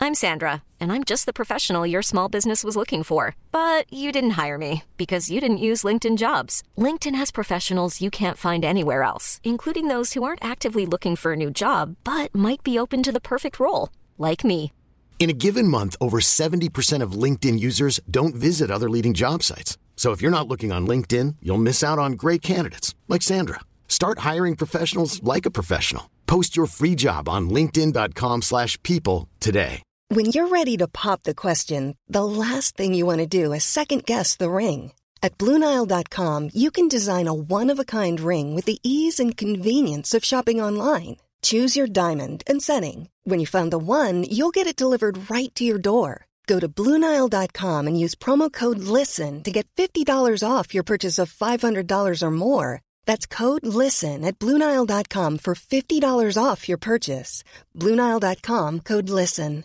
I'm Sandra, and I'm just the professional your small business was looking for. But you didn't hire me because you didn't use LinkedIn Jobs. LinkedIn has professionals you can't find anywhere else, including those who aren't actively looking for a new job, but might be open to the perfect role, like me. In a given month, over 70% of LinkedIn users don't visit other leading job sites. So if you're not looking on LinkedIn, you'll miss out on great candidates like Sandra. Start hiring professionals like a professional. Post your free job on linkedin.com/people today. When you're ready to pop the question, the last thing you want to do is second-guess the ring. At BlueNile.com, you can design a one-of-a-kind ring with the ease and convenience of shopping online. Choose your diamond and setting. When you find the one, you'll get it delivered right to your door. Go to BlueNile.com and use promo code LISTEN to get $50 off your purchase of $500 or more. That's code LISTEN at BlueNile.com for $50 off your purchase. BlueNile.com, code LISTEN.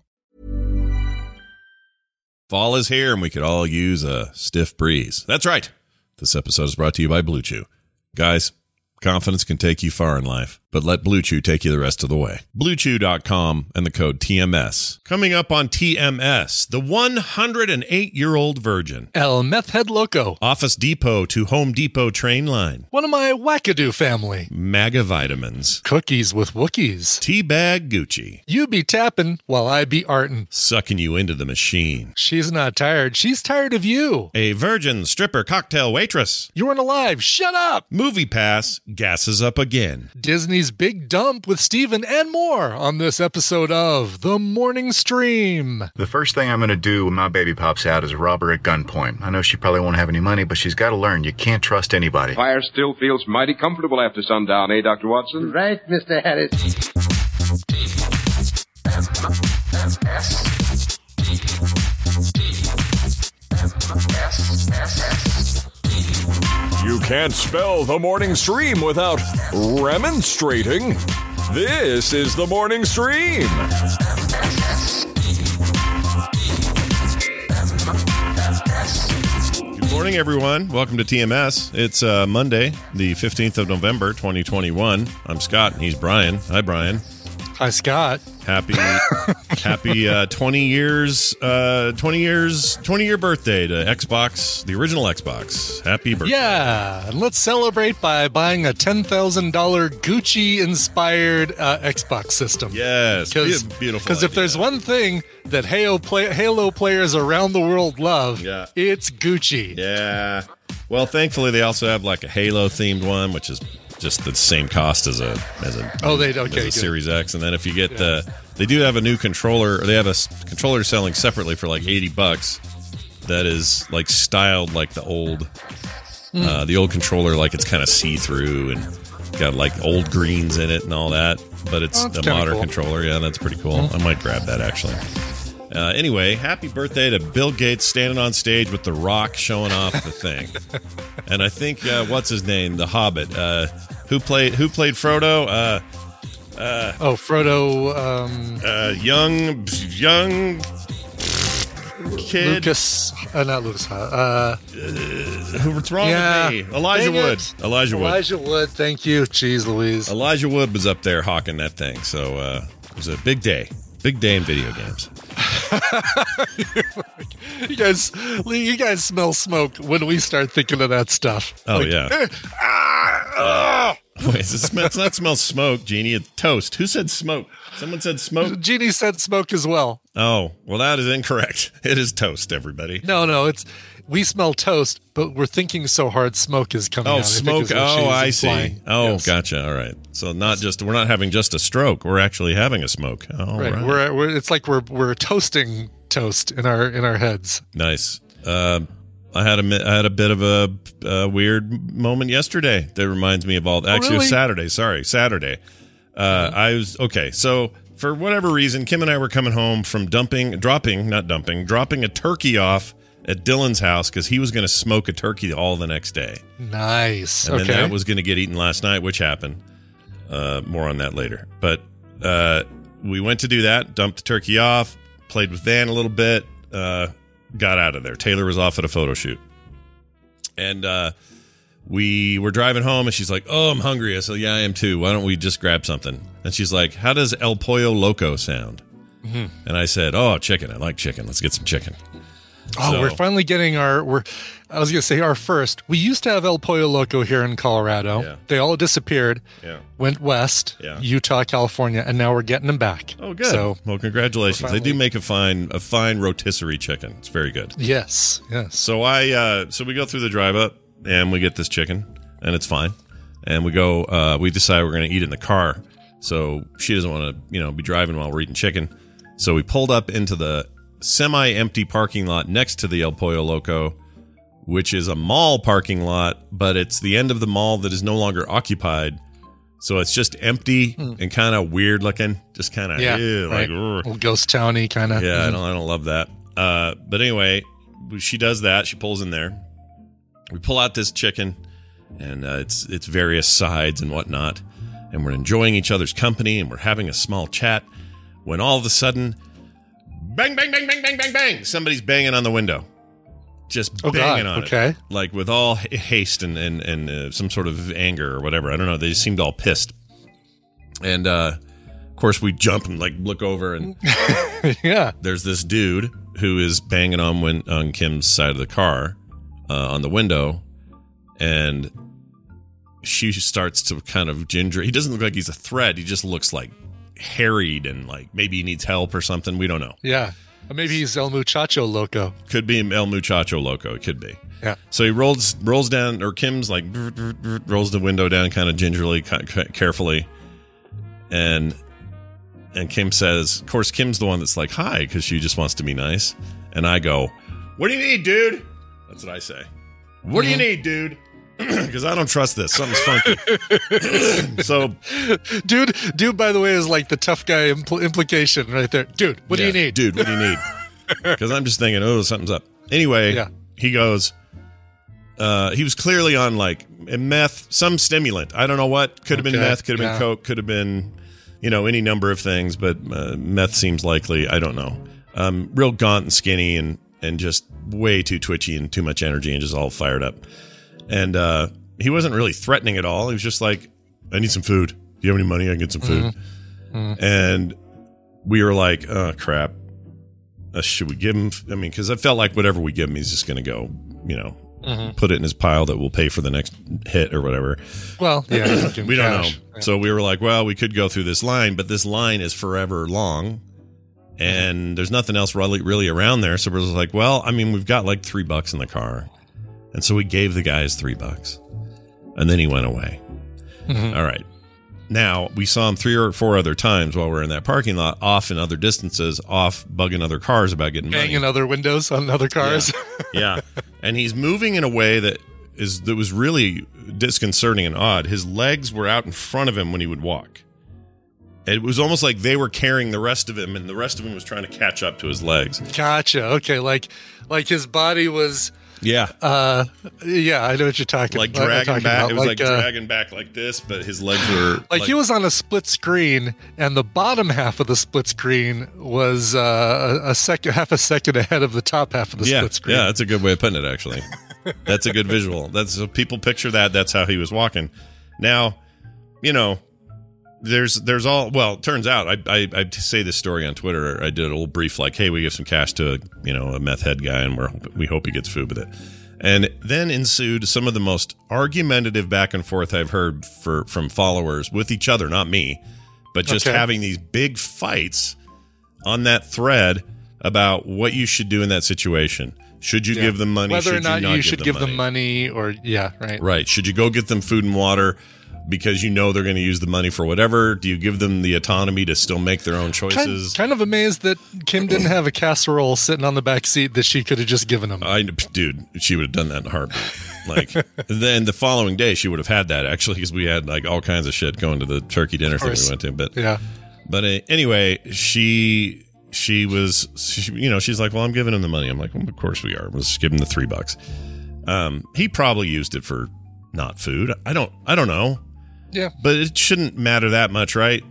Fall is here, and we could all use a stiff breeze. That's right. This episode is brought to you by Blue Chew. Guys, confidence can take you far in life, but let Blue Chew take you the rest of the way. BlueChew.com and the code TMS. Coming up on TMS, the 108-year-old virgin. El Meth Head Loco. Office Depot to Home Depot train line. One of my wackadoo family. MAGA vitamins. Cookies with Wookiees. Teabag Gucci. You be tapping while I be artin'. Sucking you into the machine. She's not tired. She's tired of you. A virgin stripper cocktail waitress. You weren't alive. Shut up. Movie Pass gasses up again. Disney's Big Dump with Steven and more on this episode of The Morning Stream. The first thing I'm going to do when my baby pops out is rob her at gunpoint. I know she probably won't have any money, but she's got to learn you can't trust anybody. Fire still feels mighty comfortable after sundown, eh, Dr. Watson? Right, Mr. Harris. You can't spell The Morning Stream without remonstrating. This is The Morning Stream. Good morning, everyone. Welcome to TMS. It's Monday, the 15th of November, 2021. I'm Scott, and he's Brian. Hi, Brian. Hi, Scott. Happy 20 year birthday to Xbox, the original Xbox. Happy birthday. Yeah, and let's celebrate by buying a $10,000 Gucci-inspired Xbox system. Yes, beautiful. Because if there's one thing that Halo players around the world love, it's Gucci. Yeah. Well, thankfully, they also have like a Halo-themed one, which is just the same cost as a Series X. And then if you get they do have a new controller, or they have a controller selling separately for like $80 that is like styled like the old controller, like it's kind of see-through and got like old greens in it and all that, but it's a modern controller. Yeah, that's pretty cool. I might grab that actually. Anyway, happy birthday to Bill Gates standing on stage with The Rock showing off the thing. And I think, what's his name? The Hobbit. Who played Frodo? Frodo. Young kid. Lucas. Not Lucas. What's wrong with me? Elijah Wood. Elijah Wood. Thank you. Jeez Louise. Elijah Wood was up there hawking that thing. So it was a big day. Big day in video games. You guys smell smoke when we start thinking of that stuff. Oh, yeah. Wait, it's not smell smoke, Jeannie. It's toast. Who said smoke? Someone said smoke. Jeannie said smoke as well. Oh, well, that is incorrect. It is toast, everybody. No, we smell toast, but we're thinking so hard smoke is coming out. Oh, smoke. I see. Flying. Oh, yes. Gotcha. All right. So we're not having just a stroke. We're actually having a smoke. Oh, right. We're it's like we're toasting toast in our heads. Nice. I had a bit of a weird moment yesterday that reminds me of all. Actually, really? It was Saturday. Sorry, Saturday. I was okay. So for whatever reason, Kim and I were coming home from dropping a turkey off at Dylan's house because he was going to smoke a turkey all the next day. Nice. And then that was going to get eaten last night, which happened. More on that later. But we went to do that, dumped the turkey off, played with Van a little bit, got out of there. Taylor was off at a photo shoot. And we were driving home, and she's like, "Oh, I'm hungry." I said, "Yeah, I am too. Why don't we just grab something?" And she's like, "How does El Pollo Loco sound?" And I said, "Oh, chicken! I like chicken. Let's get some chicken." Oh, we're finally getting our first. We used to have El Pollo Loco here in Colorado. Yeah. They all disappeared. Yeah. Went west, Utah, California, and now we're getting them back. Oh, good. So, well, congratulations. They do make a fine rotisserie chicken. It's very good. Yes. So we go through the drive up and we get this chicken and it's fine. And we go, we decide we're going to eat it in the car. So she doesn't want to, be driving while we're eating chicken. So we pulled up into the semi-empty parking lot next to the El Pollo Loco, which is a mall parking lot, but it's the end of the mall that is no longer occupied. So it's just empty and kind of weird looking, just kind of right. Little ghost towny kind of. Yeah, I don't love that. But anyway, she does that. She pulls in there. We pull out this chicken, and it's various sides and whatnot, and we're enjoying each other's company, and we're having a small chat. When all of a sudden, bang, bang, bang, bang, bang, bang, bang, somebody's banging on the window. Just banging on it. Like with all haste and some sort of anger or whatever. I don't know. They just seemed all pissed. And, of course, we jump and, look over and there's this dude who is banging on Kim's side of the car on the window. And she starts to kind of ginger. He doesn't look like he's a threat. He just looks like harried and maybe he needs help or something. We don't know. Yeah. Maybe he's El Muchacho Loco. Could be El Muchacho Loco. It could be. Yeah. So he rolls down, or Kim's rolls the window down kind of gingerly, carefully. And Kim says, of course, Kim's the one that's like, hi, because she just wants to be nice. And I go, what do you need, dude? That's what I say. What do you need, dude? Because I don't trust this. Something's funky. So, dude, by the way, is like the tough guy implication right there. Dude, what do you need? Dude, what do you need? Because I'm just thinking, something's up. Anyway, he goes, he was clearly on meth, some stimulant. I don't know what. Could have been meth, could have been coke, could have been, any number of things, but meth seems likely. I don't know. Real gaunt and skinny and just way too twitchy and too much energy and just all fired up. And he wasn't really threatening at all. He was just like, I need some food. Do you have any money? I can get some food. And we were like, oh, crap. Should we give him? I mean, because I felt like whatever we give him, he's just going to go, put it in his pile that will pay for the next hit or whatever. Well, yeah. We don't know. Yeah. So we were like, well, we could go through this line, but this line is forever long. And there's nothing else really around there. So we're just like, well, I mean, we've got $3 in the car. And so we gave the guys $3. And then he went away. All right. Now, we saw him 3 or 4 other times while we were in that parking lot, off in other distances, off bugging other cars about getting money. Banging other windows on other cars. Yeah. And he's moving in a way that was really disconcerting and odd. His legs were out in front of him when he would walk. It was almost like they were carrying the rest of him, and the rest of him was trying to catch up to his legs. Gotcha. Okay, like his body was... Yeah. I know what you're talking about. Dragging back. It was dragging back like this, but his legs were... he was on a split screen, and the bottom half of the split screen was half a second ahead of the top half of the split screen. Yeah, that's a good way of putting it, actually. That's a good visual. So people picture that. That's how he was walking. Now, there's all, well, it turns out I say this story on Twitter. I did a little brief hey, we give some cash to a meth head guy and we hope he gets food with it. And then ensued some of the most argumentative back and forth I've heard from followers with each other, not me, but just having these big fights on that thread about what you should do in that situation. Should you give them money? Whether or not you should give them money or, right. Right. Should you go get them food and water because they're going to use the money for whatever? Do you give them the autonomy to still make their own choices? Kind of amazed that Kim didn't have a casserole sitting on the back seat that she could have just given him. Dude, she would have done that in a heartbeat. Then the following day she would have had that, actually, because we had all kinds of shit going to the turkey dinner thing we went to. But anyway, she was, she's like, well, I'm giving him the money. I'm like, well, of course we are. We'll just give him the $3. He probably used it for not food. I don't know. Yeah. But it shouldn't matter that much, right?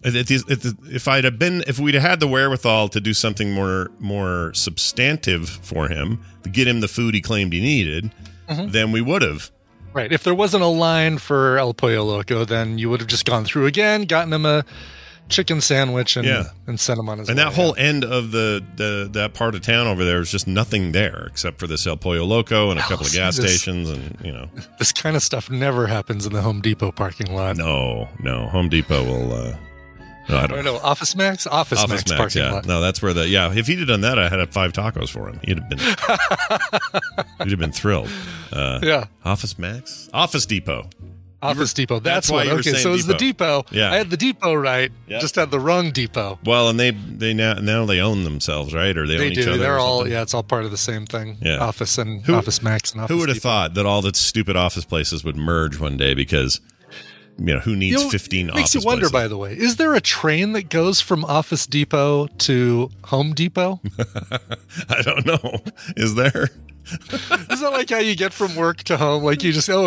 If we'd had the wherewithal to do something more substantive for him, to get him the food he claimed he needed, then we would have. Right. If there wasn't a line for El Pollo Loco, then you would have just gone through again, gotten him a chicken sandwich and sent him on his way. And that whole end of that part of town over there is just nothing there except for this El Pollo Loco and a couple of gas stations, and this kind of stuff never happens in the Home Depot parking lot. No, Home Depot will. No, I don't know. Office Max parking lot. No, that's where if he'd have done that, I had 5 tacos for him. He'd have been thrilled. Office Max, Office Depot. Office Depot. That's why. Okay, so it's the Depot. Yeah, I had the Depot right. Yep. Just had the wrong Depot. Well, and they now they own themselves, right? Or they own each other. They're all it's all part of the same thing. Yeah. Office and Office Max and Office Who would have Depot. thought that all the stupid office places would merge one day? Because who needs 15 office places? Makes you wonder, by the way, is there a train that goes from Office Depot to Home Depot? I don't know. Is there? Is that like how you get from work to home? Like you just,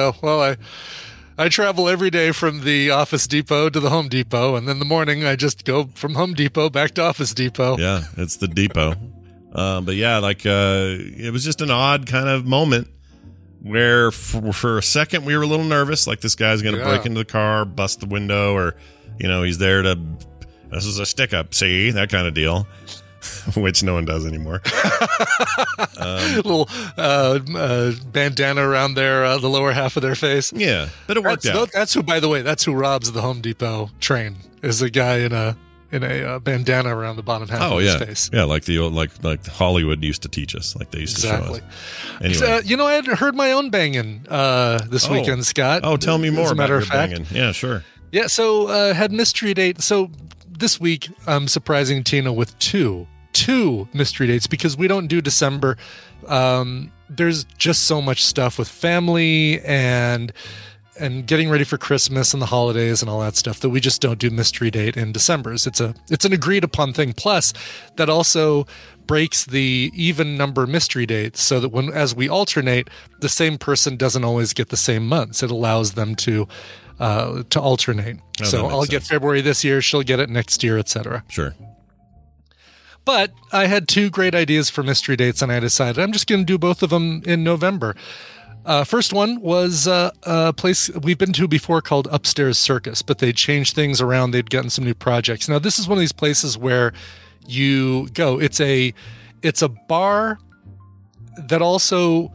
I travel every day from the Office Depot to the Home Depot, and then in the morning I just go from Home Depot back to Office Depot. Yeah, it's the depot. But yeah, it was just an odd kind of moment where for a second we were a little nervous, like this guy's going to break into the car, bust the window, or, he's there to, this is a stick up, see, that kind of deal. Which no one does anymore. Little bandana around the lower half of their face. Yeah, but it worked out. That's who, by the way, robs the Home Depot train. Is a guy in a bandana around the bottom half of his face. Yeah, like the old like Hollywood used to teach us, like they used to show us. Anyway, I had heard my own banging this weekend, Scott. Oh, tell me more. As a matter of fact, banging. Yeah, sure. Yeah, so had mystery date. So this week I'm surprising Tina with two mystery dates because we don't do December. There's just so much stuff with family and getting ready for Christmas and the holidays and all that stuff that we just don't do mystery date in December. It's an agreed upon thing. Plus, that also breaks the even number mystery dates so that as we alternate, the same person doesn't always get the same months. It allows them to alternate. Oh, so I'll get February this year, she'll get it next year, etc. Sure. But I had 2 great ideas for mystery dates, and I decided I'm just going to do both of them in November. First one was a place we've been to before called Upstairs Circus, but they'd changed things around. They'd gotten some new projects. Now, this is one of these places where you go. It's a bar that also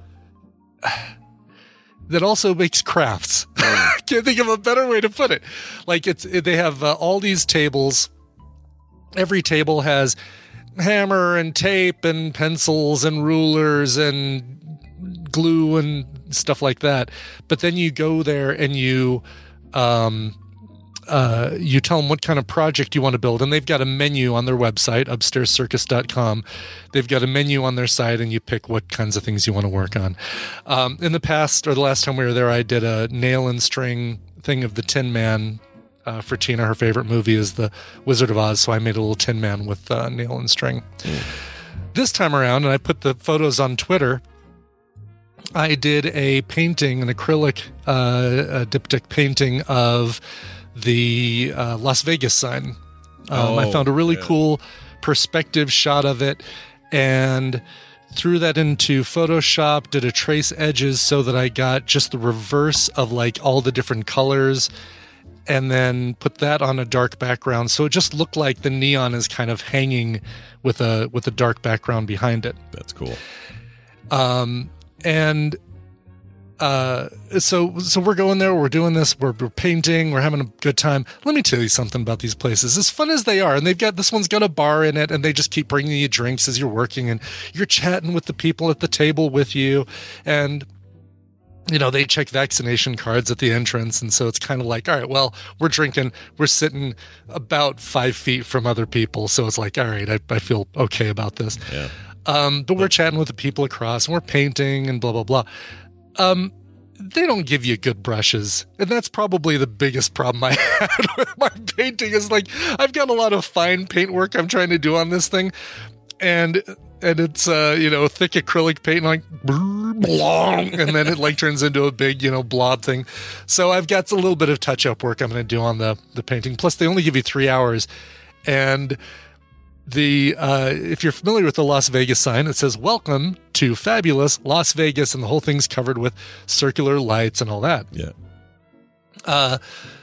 makes crafts. Can't think of a better way to put it. Like they have all these tables. Every table has hammer and tape and pencils and rulers and glue and stuff like that. But then you go there and you tell them what kind of project you want to build. And they've got a menu on their website, upstairscircus.com. They've got a menu on their site, and you pick what kinds of things you want to work on. In the past, or the last time we were there, I did a nail and string thing of the Tin Man. For Tina, her favorite movie is The Wizard of Oz, so I made a little Tin Man with nail and string. This time around, and I put the photos on Twitter, I did a painting, an acrylic diptych painting of the Las Vegas sign. I found a really cool perspective shot of it and threw that into Photoshop, did a trace edges so that I got just the reverse of like all the different colors, and then put that on a dark background. So it just looked like the neon is kind of hanging with a dark background behind it. That's cool. So we're going there, we're doing this, we're painting, we're having a good time. Let me tell you something about these places. As fun as they are, and this one's got a bar in it, and they just keep bringing you drinks as you're working, and you're chatting with the people at the table with you, and they check vaccination cards at the entrance. And so it's kind of like, all right, well, we're drinking, we're sitting about 5 feet from other people. So it's like, all right, I feel okay about this. Yeah. But we're chatting with the people across, and we're painting and blah, blah, blah. They don't give you good brushes. And that's probably the biggest problem I had with my painting is like, I've got a lot of fine paint work I'm trying to do on this thing. And it's thick acrylic paint, like and then it like turns into a big blob thing. So I've got a little bit of touch up work I'm going to do on the painting. Plus they only give you 3 hours, and if you're familiar with the Las Vegas sign, it says "Welcome to fabulous Las Vegas," and the whole thing's covered with circular lights and all that. Yeah.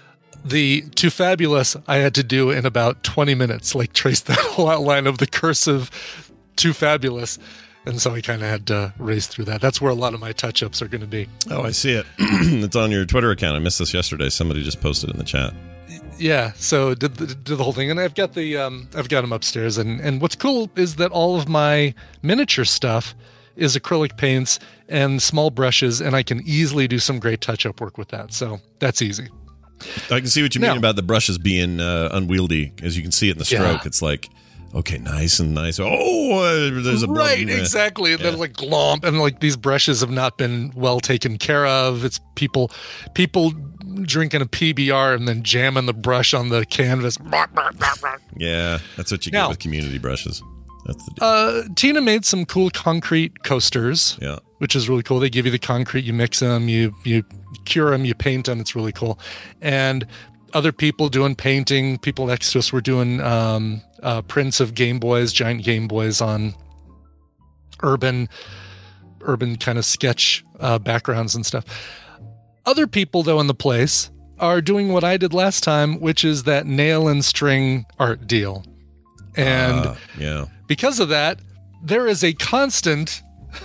The Too Fabulous I had to do in about 20 minutes, like trace that whole outline of the cursive Too Fabulous. And so I kind of had to race through that. That's where a lot of my touch-ups are going to be. Oh, I see it. It's on your Twitter account. I missed this yesterday. Somebody just posted in the chat. Yeah, so did the whole thing, and I've got them upstairs. And what's cool is that all of my miniature stuff is acrylic paints and small brushes, and I can easily do some great touch-up work with that. So that's easy. I can see what you mean about the brushes being unwieldy. As you can see it in the stroke, It's like, okay, nice and nice. Oh, there's a right, exactly. Yeah. They're like glomp, and like these brushes have not been well taken care of. It's people drinking a PBR and then jamming the brush on the canvas. Yeah, that's what you get with community brushes. That's the deal. Tina made some cool concrete coasters. Yeah. Which is really cool. They give you the concrete, you mix them, you cure them, you paint them. It's really cool. And other people doing painting, people next to us were doing prints of Game Boys, giant Game Boys on urban kind of sketch backgrounds and stuff. Other people, though, in the place are doing what I did last time, which is that nail and string art deal. And because of that, there is a constant...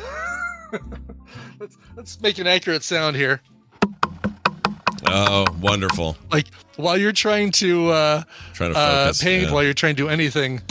let's make an accurate sound here. Oh, wonderful! Like while you're trying to focus, paint, while you're trying to do anything,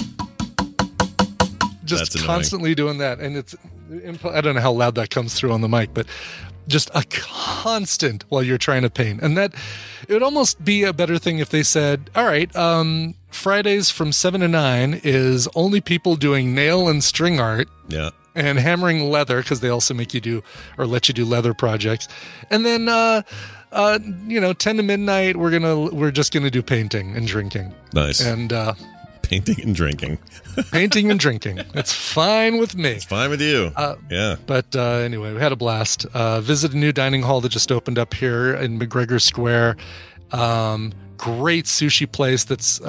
just constantly doing that, and it's I don't know how loud that comes through on the mic, but just a constant while you're trying to paint, and that it would almost be a better thing if they said, "All right, Fridays from 7 to 9 is only people doing nail and string art." Yeah. And hammering leather, because they also make you do or let you do leather projects. And then 10 to midnight we're just gonna do painting and drinking. Nice. And painting and drinking. Painting and drinking. It's fine with me. It's fine with you. Yeah. But anyway, we had a blast. Visit a new dining hall that just opened up here in McGregor Square. Great sushi place that's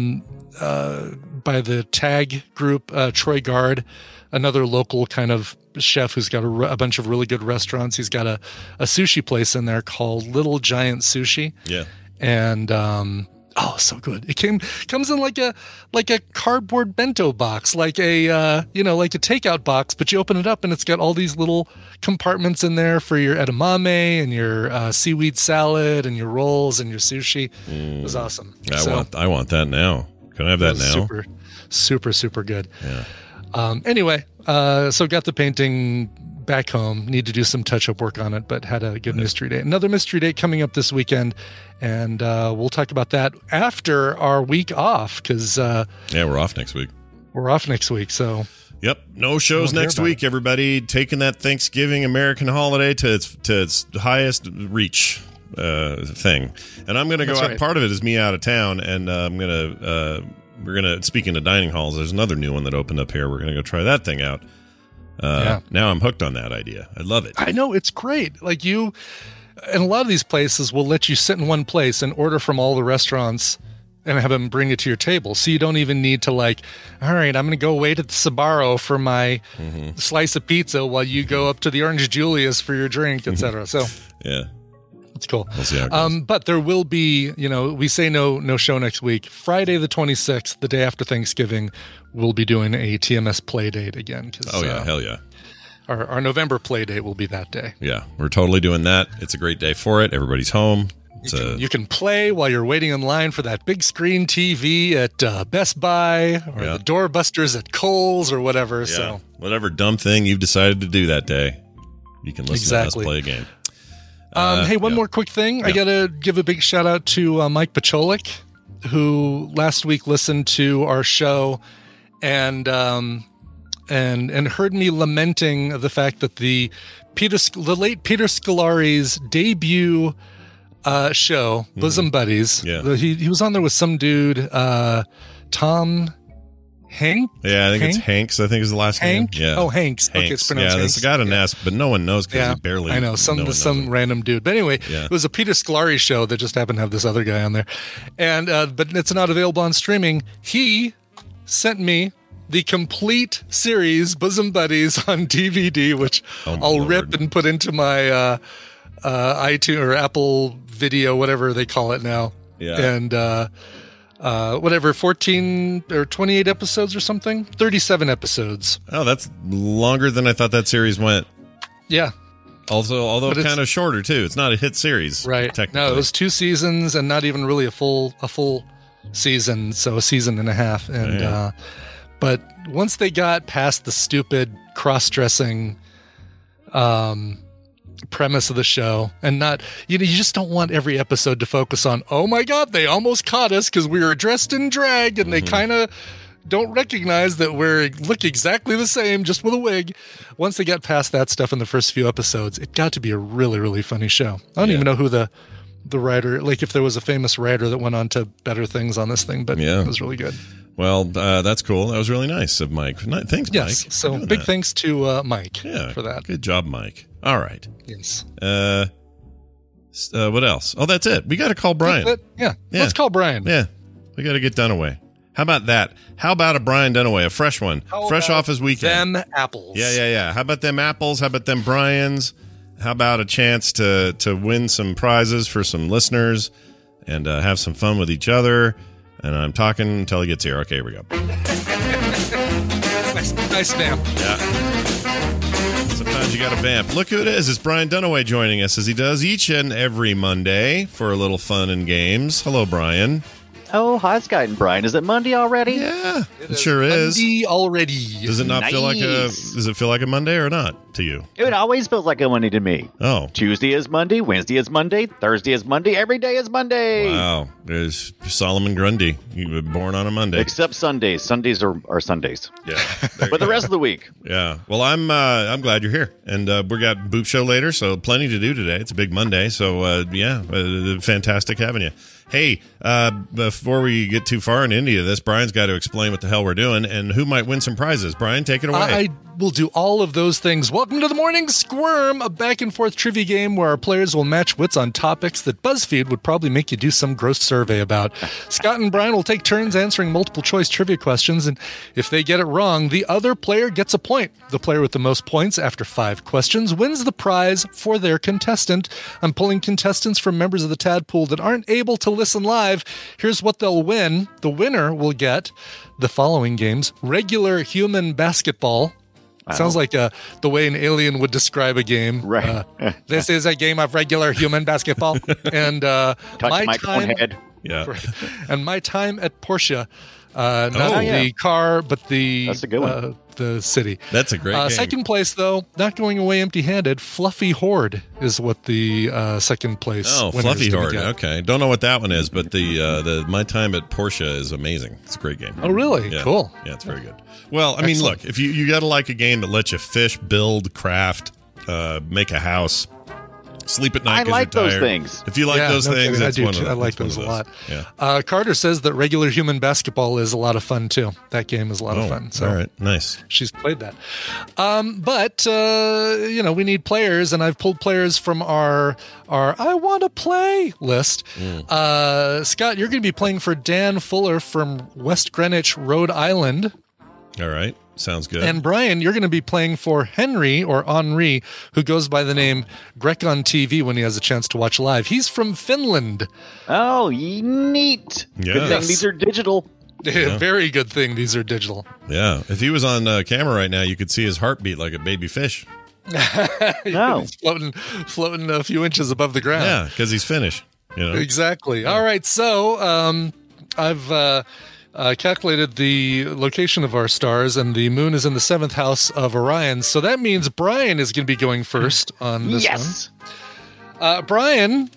by the Tag Group, Troy Guard. Another local kind of chef who's got a bunch of really good restaurants. He's got a sushi place in there called Little Giant Sushi. Yeah. And so good. It comes in like a cardboard bento box, like a like a takeout box, but you open it up and it's got all these little compartments in there for your edamame and your seaweed salad and your rolls and your sushi. It was awesome. I want that now. Can I have that now? Super, super good. Yeah. Anyway, so got the painting back home. Need to do some touch-up work on it, but had a good mystery date. Another mystery date coming up this weekend, and we'll talk about that after our week off, because... we're off next week. We're off next week, so... Yep, no shows next week, everybody. Taking that Thanksgiving American holiday to its highest reach thing. And I'm going to go out. Right. Part of it is me out of town, and I'm going to... we're going to, speaking of dining halls, there's another new one that opened up here. We're going to go try that thing out. Now I'm hooked on that idea. I love it. I know, it's great. Like and a lot of these places will let you sit in one place and order from all the restaurants and have them bring it to your table. So you don't even need to all right, I'm going to go wait at the Sbarro for my slice of pizza while you go up to the Orange Julius for your drink, etc. So yeah. It's cool. We'll see how it goes. But there will be, we say no show next week. Friday the 26th, the day after Thanksgiving, we'll be doing a TMS play date again. Hell yeah. Our November play date will be that day. Yeah, we're totally doing that. It's a great day for it. Everybody's home. You can play while you're waiting in line for that big screen TV at Best Buy or the Doorbusters at Kohl's or whatever. Yeah. So whatever dumb thing you've decided to do that day, you can listen to us play a game. Hey, one more quick thing. I got to give a big shout out to Mike Pacholik, who last week listened to our show and heard me lamenting the fact that the late Peter Scolari's debut show, Bosom Buddies. Yeah. He was on there with some dude, Tom Hank? Yeah, I think it's Hanks. I think is the last name. Yeah. Oh, Hanks. Okay, it's pronounced Hanks. That's a guy to ask, but no one knows because he barely. I know some random dude. But anyway, it was a Peter Scolari show that just happened to have this other guy on there, and but it's not available on streaming. He sent me the complete series Bosom Buddies on DVD, which I'll rip and put into my iTunes or Apple Video, whatever they call it now. Yeah. And whatever, 14 or 28 episodes or something? 37 episodes. Oh, that's longer than I thought that series went. Yeah. Also, although kind of shorter too. It's not a hit series, right? Technically. No, it was 2 seasons and not even really a full season, so a season and a half. And but once they got past the stupid cross-dressing premise of the show, and not, you just don't want every episode to focus on, oh my God, they almost caught us because we were dressed in drag, and they kind of don't recognize that we look exactly the same, just with a wig. Once they got past that stuff in the first few episodes, it got to be a really, really funny show. I don't even know who the writer, like if there was a famous writer that went on to better things on this thing, but it was really good. Well, that's cool. That was really nice of Mike. Thanks, Mike. Yes, so big thanks to Mike for that. Good job, Mike. All right. Yes. What else? Oh, that's it. We got to call Brian. Yeah, let's call Brian. Yeah, we got to get Dunaway. How about that? How about a Brian Dunaway, a fresh one, fresh off his weekend? Them apples. Yeah. How about them apples? How about them Brians? How about a chance to win some prizes for some listeners and have some fun with each other? And I'm talking until he gets here. Okay, here we go. Nice vamp. Yeah. Sometimes you got to vamp. Look who it is. It's Brian Dunaway joining us as he does each and every Monday for a little fun and games. Hello, Brian. Oh, hi, Scott and Brian. Is it Monday already? Yeah, it sure is. Monday already. Does it not feel like does it feel like a Monday or not to you? It always feels like a Monday to me. Oh. Tuesday is Monday, Wednesday is Monday, Thursday is Monday, every day is Monday. Wow. There's Solomon Grundy. You were born on a Monday. Except Sundays. Sundays are Sundays. Yeah. But the rest of the week. Yeah. Well, I'm glad you're here. And we got Boop Show later, so plenty to do today. It's a big Monday. So, fantastic having you. Hey, before we get too far into India, Brian's got to explain what the hell we're doing and who might win some prizes. Brian, take it away. I will do all of those things. Welcome to the Morning Squirm, a back-and-forth trivia game where our players will match wits on topics that BuzzFeed would probably make you do some gross survey about. Scott and Brian will take turns answering multiple-choice trivia questions, and if they get it wrong, the other player gets a point. The player with the most points after 5 questions wins the prize for their contestant. I'm pulling contestants from members of the Tadpool that aren't able to listen live. Here's what they'll win. The winner will get the following games: regular human basketball. Wow. Sounds like the way an alien would describe a game. Right. This is a game of regular human basketball. And my time, head. Yeah. And my time at Porsche. The car, but that's a good one. The city. That's a great game. Second place, though, not going away empty-handed. Fluffy Horde is what the second place. Oh, Fluffy Horde. Okay, don't know what that one is, but the My Time at Porsche is amazing. It's a great game. Oh, really? Yeah. Cool. Yeah, it's very good. Well, I mean, look, if you got to like a game that lets you fish, build, craft, make a house. Sleep at night. I like those things. If you like those things, that's one of them. I like those a lot. Yeah. Carter says that regular human basketball is a lot of fun too. That game is a lot of fun. So all right, nice. She's played that. But we need players, and I've pulled players from our I want to play list. Scott, you're going to be playing for Dan Fuller from West Greenwich, Rhode Island. All right. Sounds good. And Brian, you're going to be playing for Henry, or Henri, who goes by the name Greg on TV when he has a chance to watch live. He's from Finland. Oh, neat. Yeah. Good thing these are digital. Yeah. Very good thing these are digital. Yeah. If he was on camera right now, you could see his heartbeat like a baby fish. No. He's floating a few inches above the ground. Yeah, because he's Finnish. Exactly. Yeah. All right. So I've... calculated the location of our stars, and the moon is in the 7th house of Orion. So that means Brian is going to be going first on this one. Brian,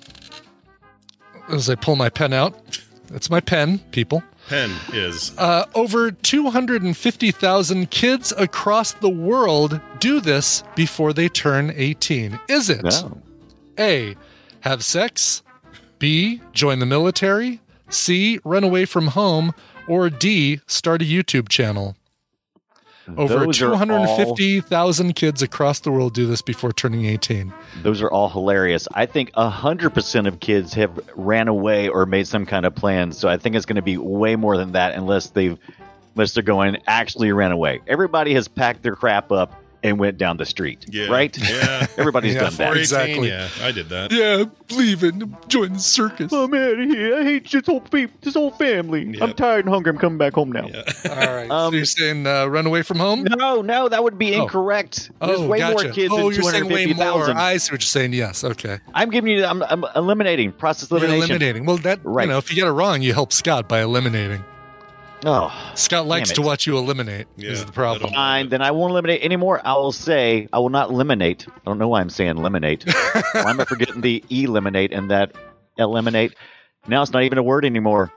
as I pull my pen out, that's my pen, people. Pen is. Over 250,000 kids across the world do this before they turn 18. Is it A, have sex, B, join the military, C, run away from home, or D, start a YouTube channel? Over 250,000 kids across the world do this before turning 18. Those are all hilarious. I think 100% of kids have ran away or made some kind of plan. So I think it's going to be way more than that unless they're going actually ran away. Everybody has packed their crap up and went down the street. Yeah. Right? Yeah. Everybody's done that. 418, Exactly. Yeah, I did that. Yeah, leave it. Join the circus. I'm out of here. I hate this whole family. Yep. I'm tired and hungry. I'm coming back home now. Yeah. All right. So you're saying run away from home? No, that would be incorrect. There's way gotcha. more kids Oh, than you're saying way more. 250,000. I see what you're saying. Yes. Okay. I'm eliminating. Process You're elimination. eliminating. Well, that Right. if you get it wrong, you help Scott by eliminating. Oh, Scott likes it. to watch you eliminate. Yeah, Is the problem? fine. Then I won't eliminate anymore. I will say I will not eliminate. I don't know why I'm saying eliminate. Why am I forgetting the eliminate and that eliminate? Now it's not even a word anymore.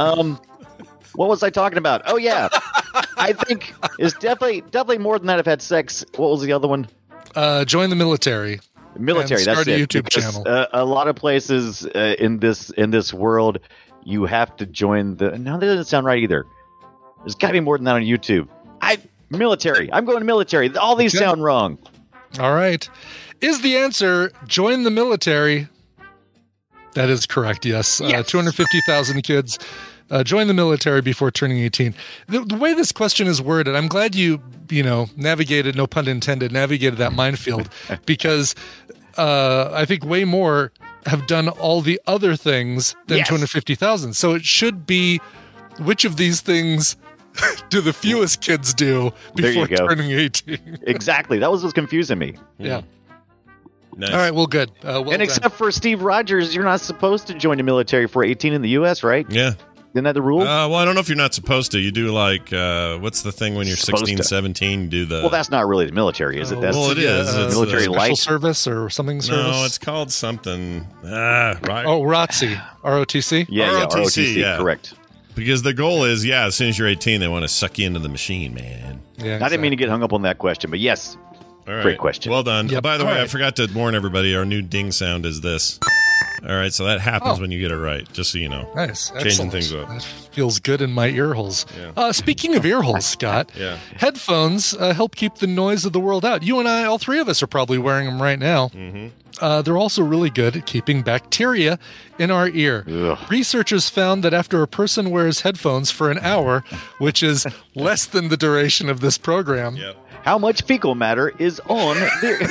What was I talking about? Oh yeah, I think it's definitely more than that. I've had sex. What was the other one? Join the military. Military. And start That's a it. YouTube Because, channel. a lot of places in this world, you have to join the. No, that doesn't sound right either. There's got to be more than that on YouTube. Military. I'm going to military. All these sound wrong. All right. Is the answer join the military? That is correct. Yes. Yes. 250,000 kids join the military before turning 18. The way this question is worded, I'm glad you navigated, no pun intended, navigated that minefield because I think way more have done all the other things than 250,000. So it should be which of these things do the fewest kids do before turning 18? Exactly. That was what's confusing me. Yeah. Nice. All right. Well, good. And except for Steve Rogers, you're not supposed to join the military for 18 in the U.S., right? Yeah. Isn't that the rule? Well, I don't know if you're not supposed to. You do like, what's the thing when you're 16, 17? You do the. Well, that's not really the military, is it? That's well, it is. It's military special life service or something. Service? No, it's called something. Right. Oh, ROTC. ROTC? Yeah, ROTC, yeah. Correct. Because the goal is, as soon as you're 18, they want to suck you into the machine, man. Yeah, I didn't mean to get hung up on that question, but yes. All right. Great question. Well done. Yep. By the All way, I right. forgot to warn everybody, our new ding sound is this. All right, so that happens when you get it right, just so you know. Nice. Changing Excellent. things up. That feels good in my ear holes. Yeah. Speaking of ear holes, Scott, headphones help keep the noise of the world out. You and I, all three of us, are probably wearing them right now. Mm-hmm. They're also really good at keeping bacteria in our ear. Ugh. Researchers found that after a person wears headphones for an hour, which is less than the duration of this program, how much fecal matter is on their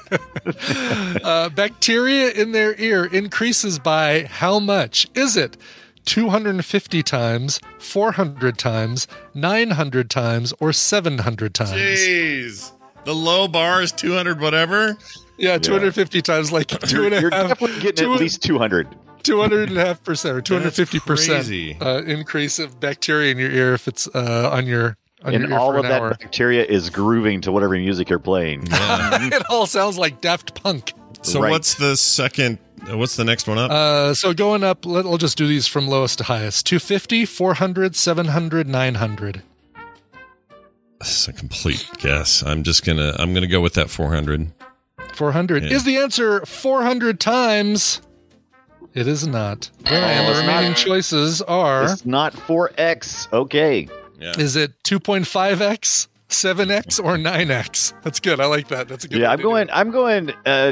bacteria in their ear increases by how much? Is it 250 times, 400 times, 900 times, or 700 times? Jeez. The low bar is 200 whatever? Yeah, 250 times, like two and a You're half. definitely getting at least 200. 200.5% or 250% crazy. Increase of bacteria in your ear if it's on your And your ear all for of an that hour. bacteria is grooving to whatever music you're playing. It all sounds like Daft Punk. So Right. what's the next one up? So going up, I'll just do these from lowest to highest. 250, 400, 700, 900. That's a complete guess. I'm gonna go with that 400. 400. Yeah. Is the answer 400 times? It is not. And the it's remaining not. choices are, It's not 4X. Okay. Yeah. is it 2.5x, 7x, or 9x? That's good. I like that. That's a good Yeah, one I'm going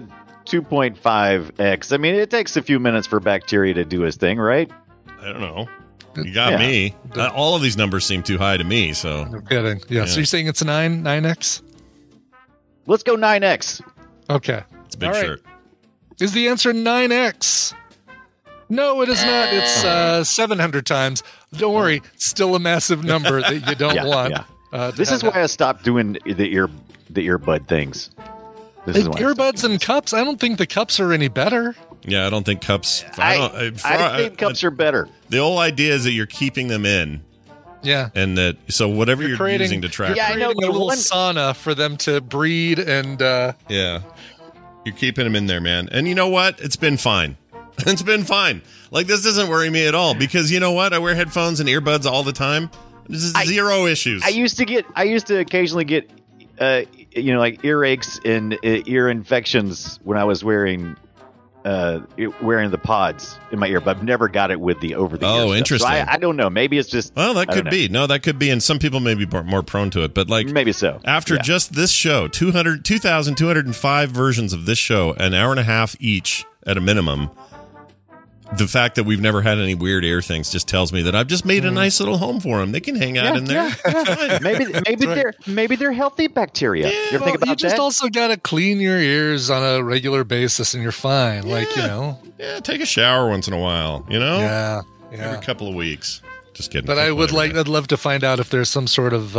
2.5X. I mean, it takes a few minutes for bacteria to do its thing, right? I don't know. You got Yeah. me. All of these numbers seem too high to me, so No kidding. Yeah. So you're saying it's a 9x? Let's go 9X. Okay. it's a big All right. shirt. Is the answer 9x? No, it is not. It's 700 times. Don't worry. Still a massive number that you don't want. Yeah. This is why I stopped doing the earbud things. This is why I stopped Earbuds doing and cups. I don't think the cups are any better. Yeah, I don't think cups. I think cups are better. The whole idea is that you're keeping them in, Yeah. and that so whatever you're using to track. Yeah, I know, Creating a but little one- sauna for them to breed and Yeah. You're keeping them in there, man. And you know what? It's been fine. It's been fine. Like, this doesn't worry me at all because you know what? I wear headphones and earbuds all the time. This is zero issues. I used to occasionally get, like earaches and ear infections when I was wearing the pods in my ear, but I've never got it with the over the ear. Oh, stuff. interesting. So I don't know. Maybe it's just. Well, that I could don't be. No, that could be. And some people may be more prone to it. But like Maybe so. after Yeah. just this show, 2,205 versions of this show, an hour and a half each at a minimum, the fact that we've never had any weird ear things just tells me that I've just made a nice little home for them. They can hang out in there. Yeah. maybe they're healthy bacteria. Yeah, you think about you just that? also got to clean your ears on a regular basis, and you're fine. Yeah. Yeah, take a shower once in a while. Yeah. Every couple of weeks. Just kidding. But I'd love to find out if there's some sort of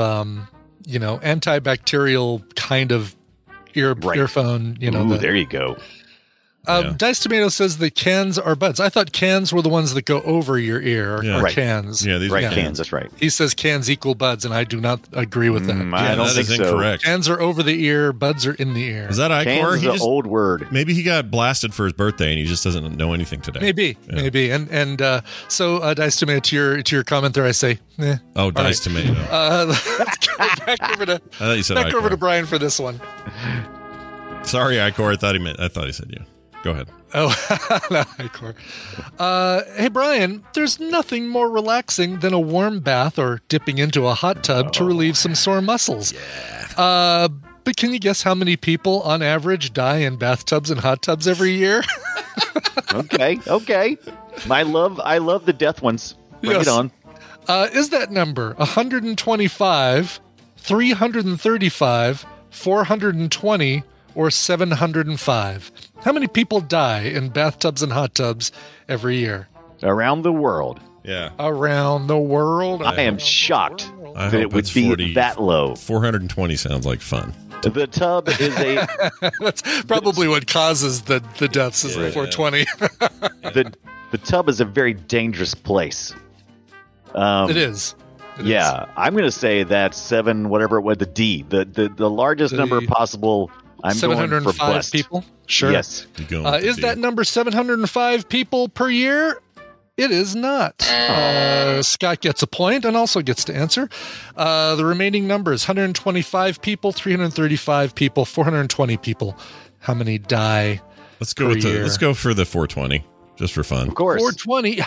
antibacterial kind of earphone. There you go. Dice Tomato says the cans are buds. I thought cans were the ones that go over your ear. Yeah. Or Right. cans. Yeah, these are Cans. That's right. He says cans equal buds, and I do not agree with that. I don't that think is so. incorrect. Cans are over the ear. Buds are in the ear. Is that Cans Icor? is an old word. Maybe he got blasted for his birthday and he just doesn't know anything today. Maybe. So Dice Tomato, to your comment there, I say, Oh, Dice Tomato. Let's go back over to I thought you said back over Icor. to Brian for this one. Sorry, Icor. I thought he said you. Go ahead. Oh, no, Icor. Hey, Brian, there's nothing more relaxing than a warm bath or dipping into a hot tub to relieve some sore muscles. Yeah. But can you guess how many people on average die in bathtubs and hot tubs every year? Okay. I love the death ones. Bring it on. Is that number 125, 335, 420, or 705? How many people die in bathtubs and hot tubs every year? Around the world. Yeah. Around the world. I am shocked I that hope it would it's be 40. that low. 420 sounds like fun. The tub is a That's probably what causes the deaths is the 420. the tub is a very dangerous place. It is. I'm going to say that 7, whatever it was, the D, the largest number possible. I'm going for 705 blessed. people? Sure. Yes. Is that number 705 people per year? It is not. Scott gets a point and also gets to answer. The remaining numbers, 125 people, 335 people, 420 people. How many die? Let's go for the 420, just for fun. Of course. 420.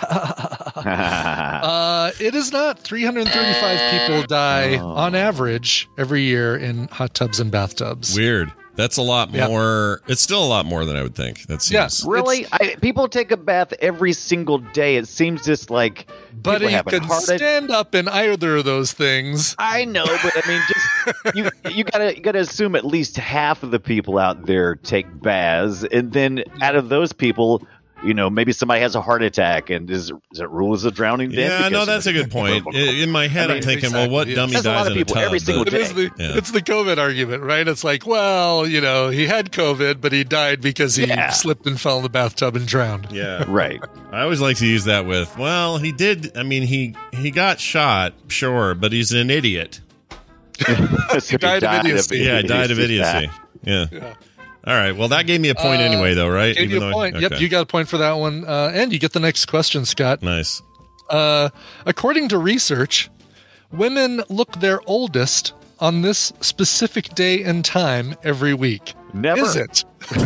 It is not. 335 people die on average every year in hot tubs and bathtubs. Weird. That's a lot more. It's still a lot more than I would think. That seems. Yes. Really? People take a bath every single day. It seems just like But you can stand up in either of those things. I know, but I mean, just you gotta assume at least half of the people out there take baths, and then out of those people, maybe somebody has a heart attack, and is it rule as a drowning death? Yeah, no, that's a good point. In my head, I'm thinking, well, what dummy That's a lot dies of in a people tub? every single day. It's the COVID argument, right? It's like, well, he had COVID, but he died because he slipped and fell in the bathtub and drowned. Yeah. Right. I always like to use that with, well, he did. I mean, he got shot, sure, but he's an idiot. He died of idiocy. Yeah, died of idiocy. Yeah. All right. Well, that gave me a point anyway, though, right? Gave you a point. Yep, you got a point for that one. And you get the next question, Scott. Nice. According to research, women look their oldest on this specific day and time every week. Never. Is it?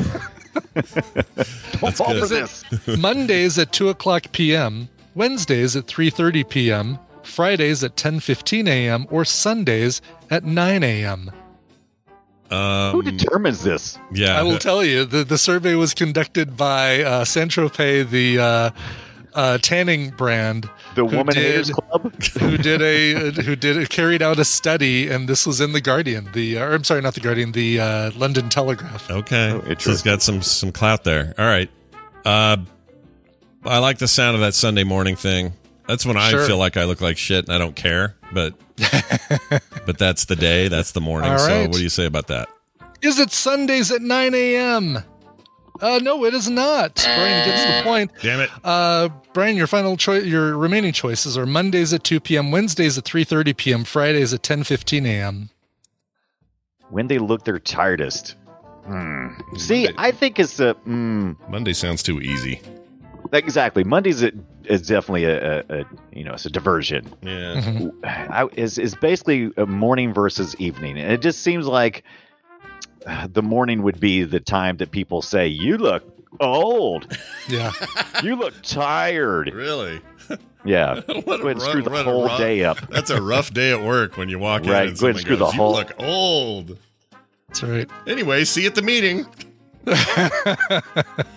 Don't fall for this. Mondays at 2:00 p.m., Wednesdays at 3:30 p.m., Fridays at 10:15 a.m., or Sundays at 9 a.m.? Who determines this? Yeah. I will tell you, the survey was conducted by Saint-Tropez, the tanning brand. The Woman Haters Club? who carried out a study, and this was in the Guardian. I'm sorry, not the Guardian, the London Telegraph. Okay. So it's got some clout there. All right. I like the sound of that Sunday morning thing. That's when I feel like I look like shit and I don't care, but that's the day, that's the morning. All So right. what do you say about that? Is it Sundays at 9 a.m.? No, it is not. Brian gets the point. Damn it. Brian, your remaining choices are Mondays at 2 p.m., Wednesdays at 3:30 p.m., Fridays at 10:15 a.m. When they look their tiredest. See, I think it's Monday sounds too easy. Exactly. Monday's is definitely it's a diversion. Yeah. Is basically a morning versus evening, and it just seems like the morning would be the time that people say, "You look old." Yeah. You look tired. Really? Yeah. What Go ahead and screw the whole rough day up. That's a rough day at work when you walk in Right, and go ahead and someone screw the goes, whole- you look old. That's right. Anyway, see you at the meeting.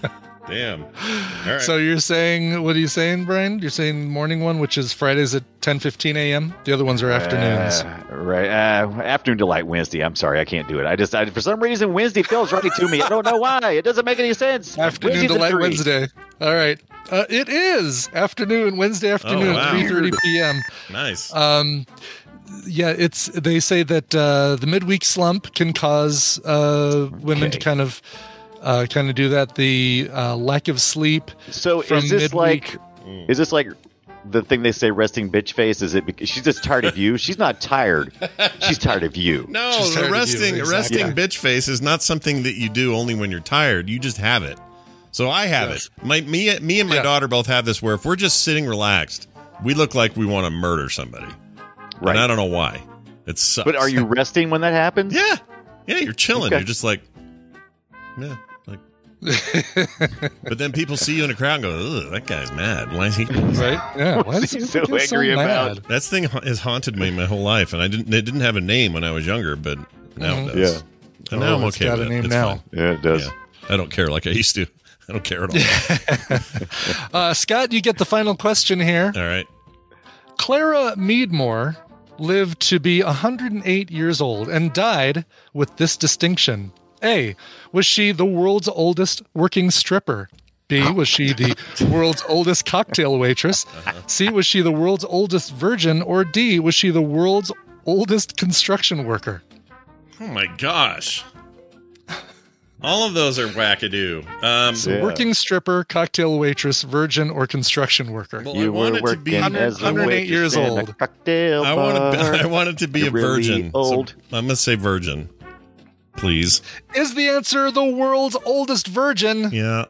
Damn. All right. So you're saying, what are you saying, Brian? You're saying morning one, which is Fridays at 10:15 a.m. The other ones are afternoons. Right. Afternoon delight Wednesday. I'm sorry, I can't do it. I for some reason Wednesday feels right to me. I don't know why. It doesn't make any sense. Afternoon delight Wednesday. All right. It is Wednesday afternoon, 3:30 p.m. Nice. Yeah, they say that the midweek slump can cause women to kind of do that. The lack of sleep. So is this midweek, like the thing they say, resting bitch face? Is it because she's just tired of you? She's not tired. She's tired of you. No, the resting bitch face is not something that you do only when you're tired. You just have it. So I have it. Me and my daughter both have this, where if we're just sitting relaxed, we look like we want to murder somebody. Right. And I don't know why. It sucks. But are you resting when that happens? Yeah. Yeah, you're chilling. Okay. You're just like, yeah. But then people see you in a crowd and go, ugh, that guy's mad. Why is he? Right? Yeah. Why is he so angry about? That thing has haunted me my whole life, and it didn't have a name when I was younger, but now it does. Yeah. And now I'm okay got with a name it. now. Fine. Yeah, it does. Yeah. I don't care like I used to. I don't care at all. Scott, you get the final question here. All right. Clara Meadmore lived to be 108 years old and died with this distinction. A, was she the world's oldest working stripper? B, was she the world's oldest cocktail waitress? C, was she the world's oldest virgin? Or D, was she the world's oldest construction worker? Oh my gosh. All of those are wackadoo. Working stripper, cocktail waitress, virgin, or construction worker. Well, I want it to be 108 years old. I want it to be a virgin. Old. So I'm going to say virgin. Please. Is the answer the world's oldest virgin? Yeah.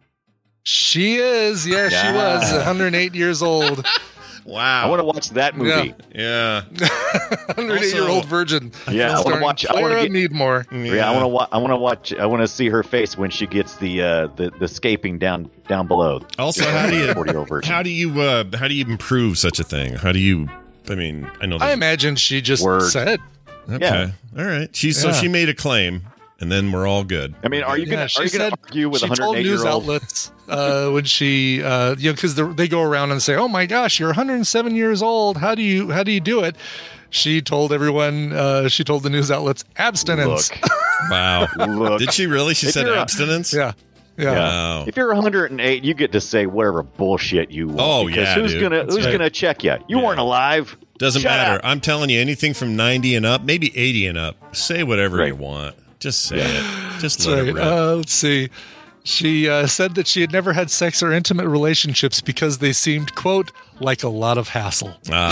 She is. Yeah, she was 108 years old. Wow. I want to watch that movie. Yeah. 108-year-old virgin. Yeah, I want to watch. Clara Meadmore. Yeah, I want to watch. I want to see her face when she gets the scaping down below. Also, how do you improve such a thing? How do you? I mean, I know. I imagine she just said. Okay. Yeah. All right. So she made a claim, and then we're all good. I mean, are you going to argue with a 108-year-old? She told news outlets when she, because they go around and say, "Oh my gosh, you're 107 years old. How do you do it?" She told everyone. She told the news outlets, abstinence. Look. Wow. Look. Did she really? She said abstinence. Yeah. Wow. If you're 108, you get to say whatever bullshit you want. Oh, because yeah, who's gonna check you? You weren't alive. Doesn't Shut matter. up. I'm telling you, anything from 90 and up, maybe 80 and up. Say whatever you want. Just say it. Just let it rip. Let's see. She said that she had never had sex or intimate relationships because they seemed, quote, like a lot of hassle.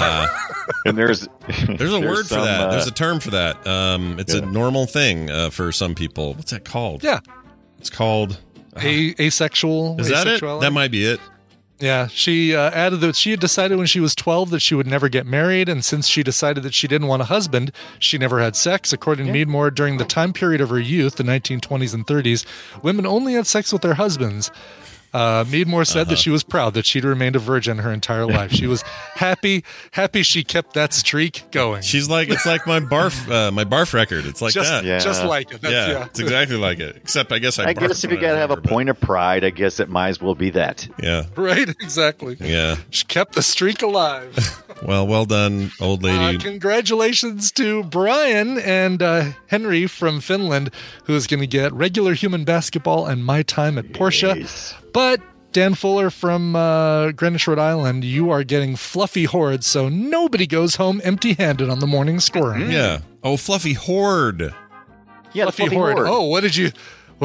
And there's a word for that. There's a term for that. It's a normal thing for some people. What's that called? Yeah. It's called asexual. Is that it? That might be it. Yeah, she added that she had decided when she was 12 that she would never get married, and since she decided that she didn't want a husband, she never had sex. According to Meadmore, during the time period of her youth, the 1920s and 30s, women only had sex with their husbands. Meadmore said that she was proud that she'd remained a virgin her entire life. She was happy she kept that streak going. She's like, it's like my barf record. It's like that. Yeah. Just like it. It's exactly like it. Except I guess I guess if you got to have a point of pride, I guess it might as well be that. Yeah. Right, exactly. Yeah. She kept the streak alive. Well done, old lady. Congratulations to Brian and Henry from Finland, who is going to get regular human basketball and My Time at Porsche. Nice. But Dan Fuller from Greenwich, Rhode Island, you are getting Fluffy Horde, so nobody goes home empty-handed on the morning scoring. Yeah. Oh, Fluffy Horde. Yeah, Fluffy Horde. Oh, what did you...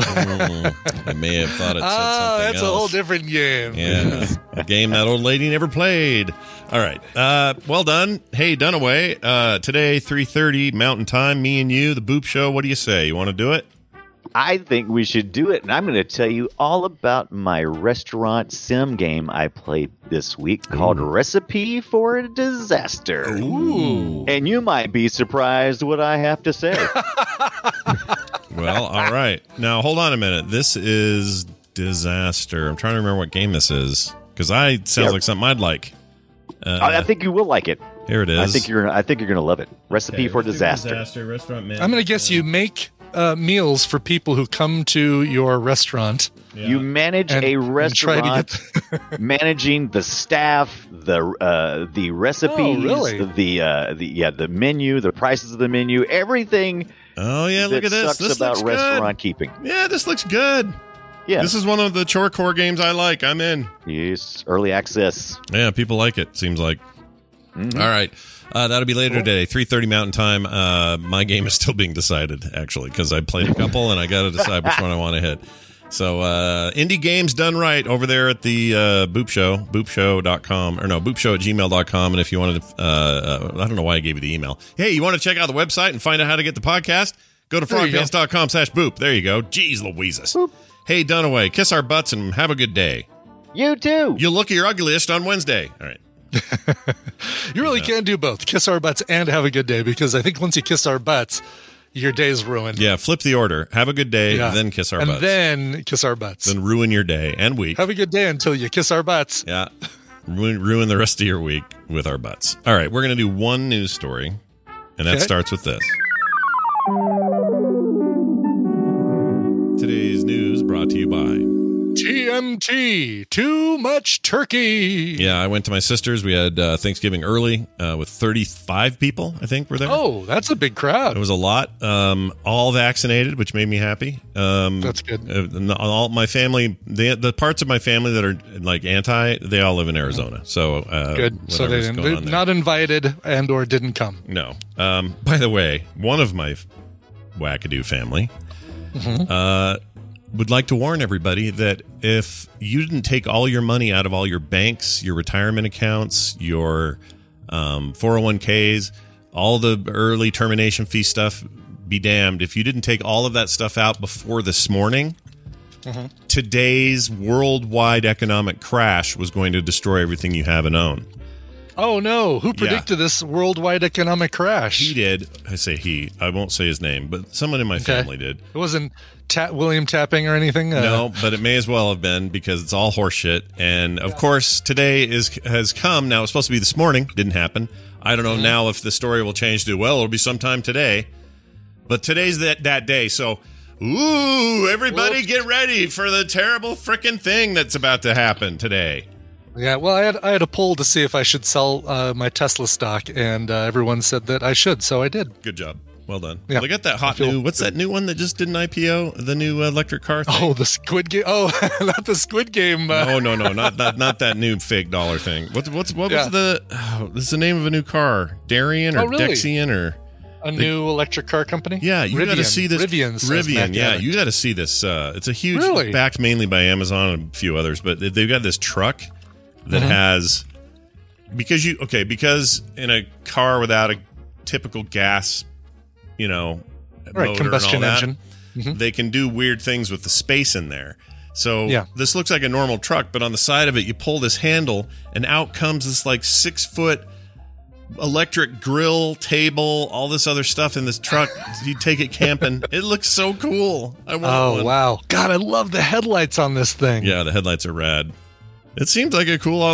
I may have thought it said something that's else. a whole different game. Yeah, a game that old lady never played. All right, well done. Hey, Dunaway, today 3:30 Mountain Time, me and you, the Boop Show. What do you say? You want to do it? I think we should do it, and I'm going to tell you all about my restaurant sim game I played this week called Recipe for a Disaster. Ooh. And you might be surprised what I have to say. Well, all right. Now, hold on a minute. This is Disaster. I'm trying to remember what game this is, because sounds like something I'd like. I think you will like it. Here it is. I think you're going to love it. Recipe for Disaster. Restaurant I'm going to guess you make meals for people who come to your restaurant. Yeah. You manage a restaurant, managing the staff, the recipes, the menu, the prices of the menu, everything. Oh yeah, look at this. This about looks restaurant good. keeping. Yeah, this looks good. Yeah, this is one of the chore core games I like. I'm in. Yes, early access. Yeah, people like it. Seems like. Mm-hmm. All right. That'll be later today, 3:30 Mountain Time. My game is still being decided, actually, because I played a couple and I got to decide which one I want to hit. So, indie games done right over there at the Boop Show, boopshow.com, or no, boopshow@gmail.com. And if you wanted to, I don't know why I gave you the email. Hey, you want to check out the website and find out how to get the podcast? Go to frogpants.com/boop. There you go. Jeez Louises. Boop. Hey, Dunaway, kiss our butts and have a good day. You too. You'll look your ugliest on Wednesday. All right. You really can do both. Kiss our butts and have a good day, because I think once you kiss our butts, your day's ruined. Yeah, flip the order. Have a good day, then kiss our butts. And then kiss our butts. Then ruin your day and week. Have a good day until you kiss our butts. Yeah. Ruin the rest of your week with our butts. All right, we're going to do one news story, and that starts with this. Today's news brought to you by TMT, too much turkey. Yeah, I went to my sister's. We had Thanksgiving early with 35 people, I think, were there. Oh, that's a big crowd. It was a lot. All vaccinated, which made me happy. That's good. All my family, the parts of my family that are like anti, they all live in Arizona. So good. So they're not invited and or didn't come. No. By the way, one of my wackadoo family would like to warn everybody that if you didn't take all your money out of all your banks, your retirement accounts, your 401ks, all the early termination fee stuff, be damned. If you didn't take all of that stuff out before this morning, today's worldwide economic crash was going to destroy everything you have and own. Oh, no. Who predicted this worldwide economic crash? He did. I say he. I won't say his name, but someone in my family did. It wasn't William Tapping or anything? No, but it may as well have been, because it's all horseshit. And, of course, today has come. Now, it's supposed to be this morning. Didn't happen. I don't know now if the story will change to, well, it'll be sometime today. But today's that day. So, everybody get ready for the terrible frickin' thing that's about to happen today. Yeah, well, I had a poll to see if I should sell my Tesla stock, and everyone said that I should, so I did. Good job. Well done. Yeah. Look at that hot new. What's that new one that just did an IPO? The new electric car thing? Oh, the Squid Game. Oh, not the Squid Game. No, not that new fake dollar thing. What was the? Oh, this is the name of a new car. Darien or Dexian or a new electric car company? Yeah, you got to see this. Rivian. Yeah, you got to see this. It's a huge, backed mainly by Amazon and a few others, but they've got this truck that has, because in a car without a typical gas, motor combustion and all that, engine, they can do weird things with the space in there. So this looks like a normal truck, but on the side of it, you pull this handle, and out comes this like 6-foot electric grill, table, all this other stuff in this truck. You take it camping. It looks so cool. I want one. Wow. God, I love the headlights on this thing. Yeah, the headlights are rad. It seems like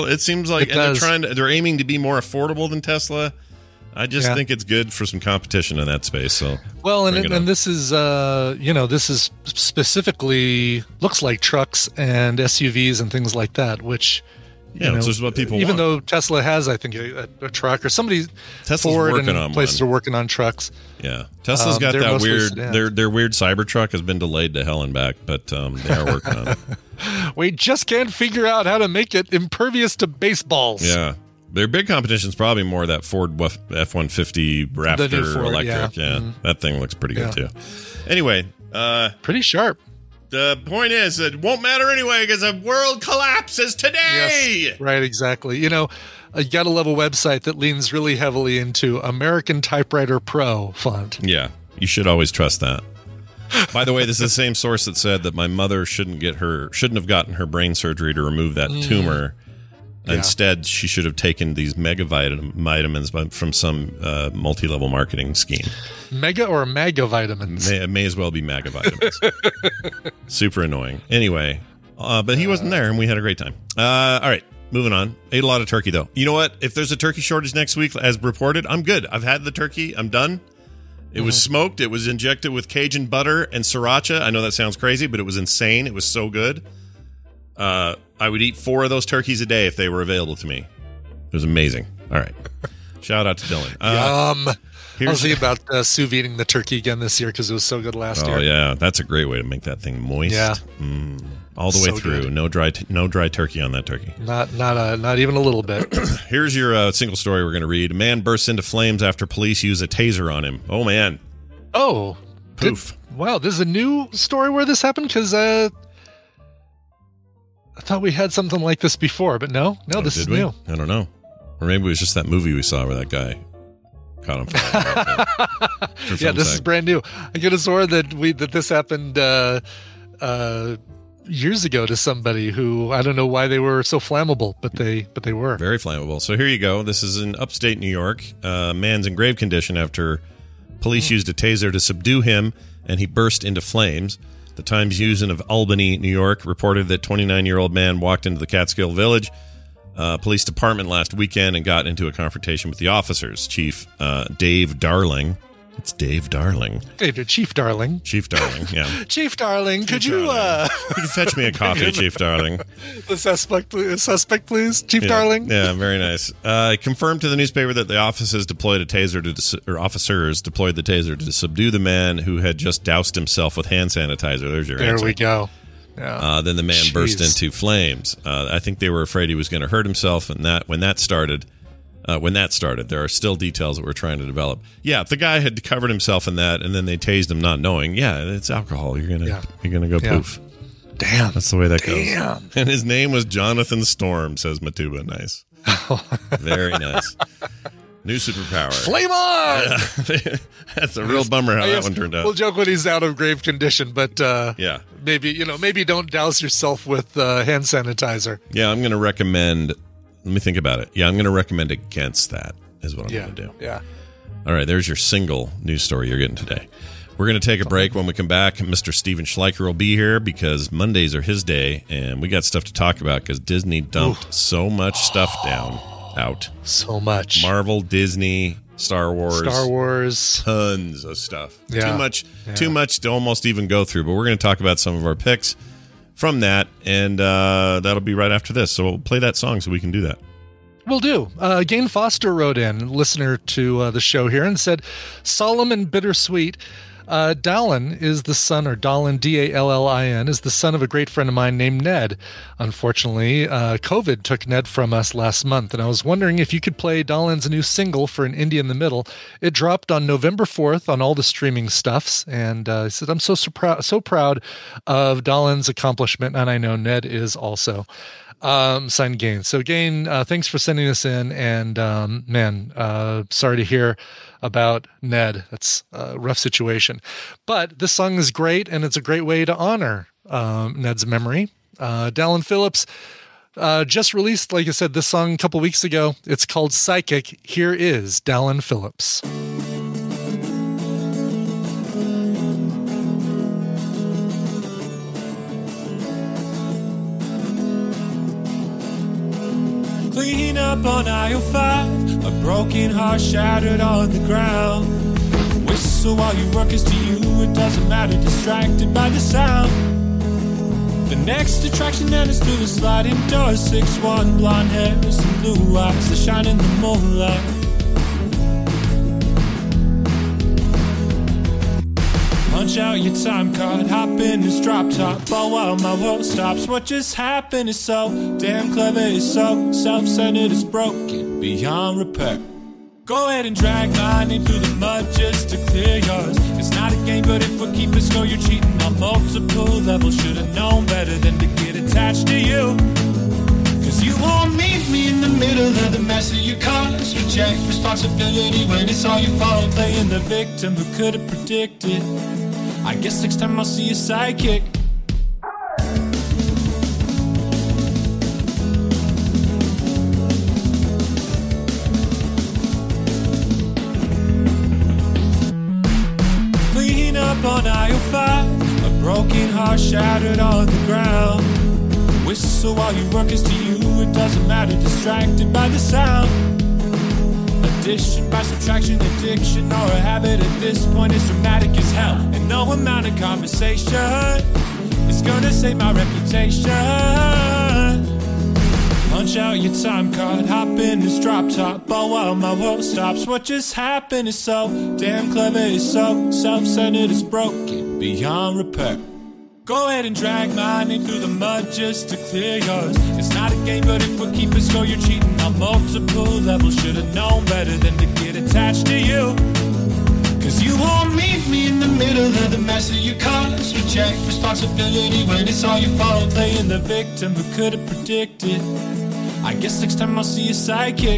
they're aiming to be more affordable than Tesla. I just think it's good for some competition in that space. So and this is this is specifically looks like trucks and SUVs and things like that, which this is what people even want. Though Tesla has, I think, a truck, or somebody, Tesla's Ford working and on places one. are working on trucks. Yeah, Tesla's got that weird. Their weird Cybertruck has been delayed to hell and back, but they are working on it. We just can't figure out how to make it impervious to baseballs. Yeah, their big competition is probably more that Ford F-150 Raptor Ford, electric. Yeah, that thing looks pretty good too. Anyway, pretty sharp. The point is, it won't matter anyway because the world collapses today. Yes, right, exactly. You got to love a website that leans really heavily into American Typewriter Pro font. Yeah, you should always trust that. By the way, this is the same source that said that my mother shouldn't have gotten her brain surgery to remove that tumor. Yeah. Instead, she should have taken these mega vitamins from some multi-level marketing scheme. Mega or MAGA vitamins? May as well be MAGA vitamins. Super annoying. Anyway, but he wasn't there, and we had a great time. All right, moving on. Ate a lot of turkey, though. You know what? If there's a turkey shortage next week, as reported, I'm good. I've had the turkey. I'm done. It was smoked. It was injected with Cajun butter and sriracha. I know that sounds crazy, but it was insane. It was so good. I would eat 4 of those turkeys a day if they were available to me. It was amazing. All right. Shout out to Dylan. Yum. I was thinking about sous videing the turkey again this year because it was so good last year. Oh, yeah. That's a great way to make that thing moist. Yeah. All the way through. Good. No dry turkey on that turkey. Not even a little bit. Here's your single story we're going to read. A man bursts into flames after police use a taser on him. Oh, man. Oh. Poof. Wow. This is a new story where this happened? Because I thought we had something like this before, but no, this is new. I don't know. Or maybe it was just that movie we saw where that guy caught him. Yeah, this is brand new. I could have sworn that this happened years ago to somebody who, I don't know why they were so flammable, but they were. Very flammable. So here you go. This is in upstate New York. Man's in grave condition after police used a taser to subdue him, and he burst into flames. The Times Union of Albany, New York, reported that 29-year-old man walked into the Catskill Village police department last weekend and got into a confrontation with the officers. Chief Dave Darling. It's Dave Darling. Chief Darling. Chief Darling, yeah. Chief Darling, could you fetch me a coffee, Chief Darling? The suspect, please. Chief Darling. Yeah, very nice. Confirmed to the newspaper that the officers deployed the taser to subdue the man who had just doused himself with hand sanitizer. There's your answer. There we go. Yeah. Then the man burst into flames. I think they were afraid he was going to hurt himself, and when that started, there are still details that we're trying to develop. Yeah, if the guy had covered himself in that, and then they tased him not knowing, it's alcohol. You're gonna go poof. Damn, that's the way that goes. And his name was Jonathan Storm, says Matuba. Nice, very nice. New superpower. Flame on! Yeah. That's a real bummer how that one turned out. We'll joke when he's out of grave condition, but maybe don't douse yourself with hand sanitizer. Yeah, I'm going to recommend. Let me think about it. Yeah, I'm going to recommend against that. Is what I'm going to do. Yeah. All right. There's your single news story you're getting today. We're going to take a break. When we come back, Mr. Steven Schleicher will be here because Mondays are his day, and we got stuff to talk about because Disney dumped so much stuff out. So much. Marvel, Disney, Star Wars, tons of stuff. Yeah. Too much to almost even go through. But we're going to talk about some of our picks from that, and that'll be right after this. So we'll play that song so we can do that. Will do. Gain Foster wrote in, listener to the show here, and said, solemn and bittersweet. Dallin is the son, or Dallin, Dallin, is the son of a great friend of mine named Ned. Unfortunately, COVID took Ned from us last month, and I was wondering if you could play Dallin's new single for An Indie in the Middle. It dropped on November 4th on all the streaming stuffs, and he said, I'm so proud of Dallin's accomplishment, and I know Ned is also. Signed Gain. So Gain, thanks for sending this in, and sorry to hear about Ned. That's a rough situation. But this song is great, and it's a great way to honor Ned's memory. Dallin Phillips just released, like I said, this song a couple weeks ago. It's called Psychic. Here is Dallin Phillips. Clean up on aisle 5, a broken heart shattered on the ground. Whistle while your work is to you, it doesn't matter, distracted by the sound. The next attraction then is through the sliding door, 6'1", blonde hair and some blue eyes that shine in the moonlight. Punch out your time card, hop in this drop top. Ball while my world stops. What just happened is so damn clever, it's so self-centered, it's broken beyond repair. Go ahead and drag my name through the mud just to clear yours. It's not a game, but if we're keeping score, you're cheating on multiple levels. Should've known better than to get attached to you. Cause you won't meet me in the middle of the mess of your cause. Reject responsibility when it's all your fault. Playing the victim who could have predicted. I guess next time I'll see a sidekick. Clean up on aisle 5, a broken heart shattered on the ground. Whistle while your work is to you, it doesn't matter, distracted by the sound. A Addition by subtraction, addiction, or a habit at this point is dramatic as hell. And no amount of conversation is gonna save my reputation. Punch out your time card, hop in this drop top, but while my world stops, what just happened is so damn clever, it's so self-centered, it's broken beyond repair. Go ahead and drag my name through the mud just to clear yours. It's not a game, but if we keep it score, you're cheating on multiple levels. Should've known better than to get attached to you. Cause you won't meet me in the middle of the mess that you cause. Reject responsibility when it's all your fault. Playing the victim who could've predicted. I guess next time I'll see a sidekick.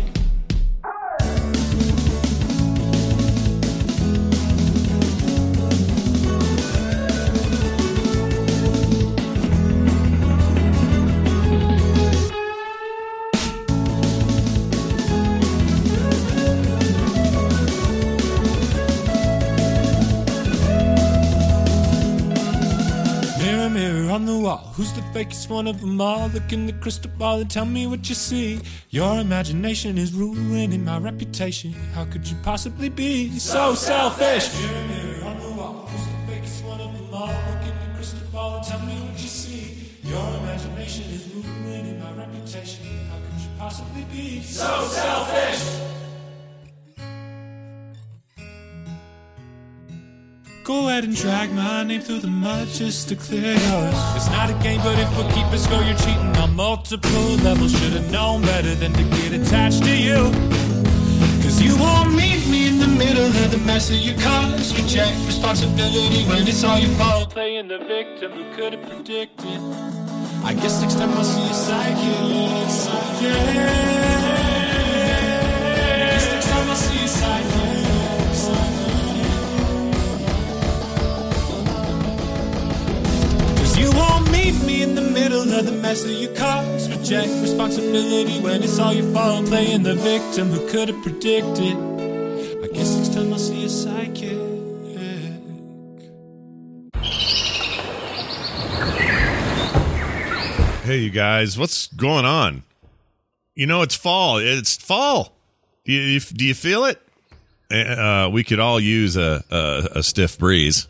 Who's the fakest one of them all? Look in the crystal ball and tell me what you see. Your imagination is ruining my reputation. How could you possibly be so selfish? Mirror, mirror on the wall, who's the fakest one of them all? Look in the crystal ball and tell me what you see. Your imagination is ruining my reputation. How could you possibly be so selfish? Go ahead and drag my name through the mud just to clear yours. It's not a game, but if we keep it score, you're cheating on multiple levels. Should've known better than to get attached to you. Cause you won't meet me in the middle of the mess that you cause. Reject responsibility when it's all your fault. Playing the victim who could've predicted. I guess next time I'll see a sidekick. Yeah. I guess next time I'll see a sidekick. You won't meet me in the middle of the mess that you cause. Reject responsibility when it's all your fault. Playing the victim who could have predicted. I guess next time I'll see a sidekick. Hey, you guys, what's going on? You know, it's fall. It's fall. Do you feel it? We could all use a stiff breeze.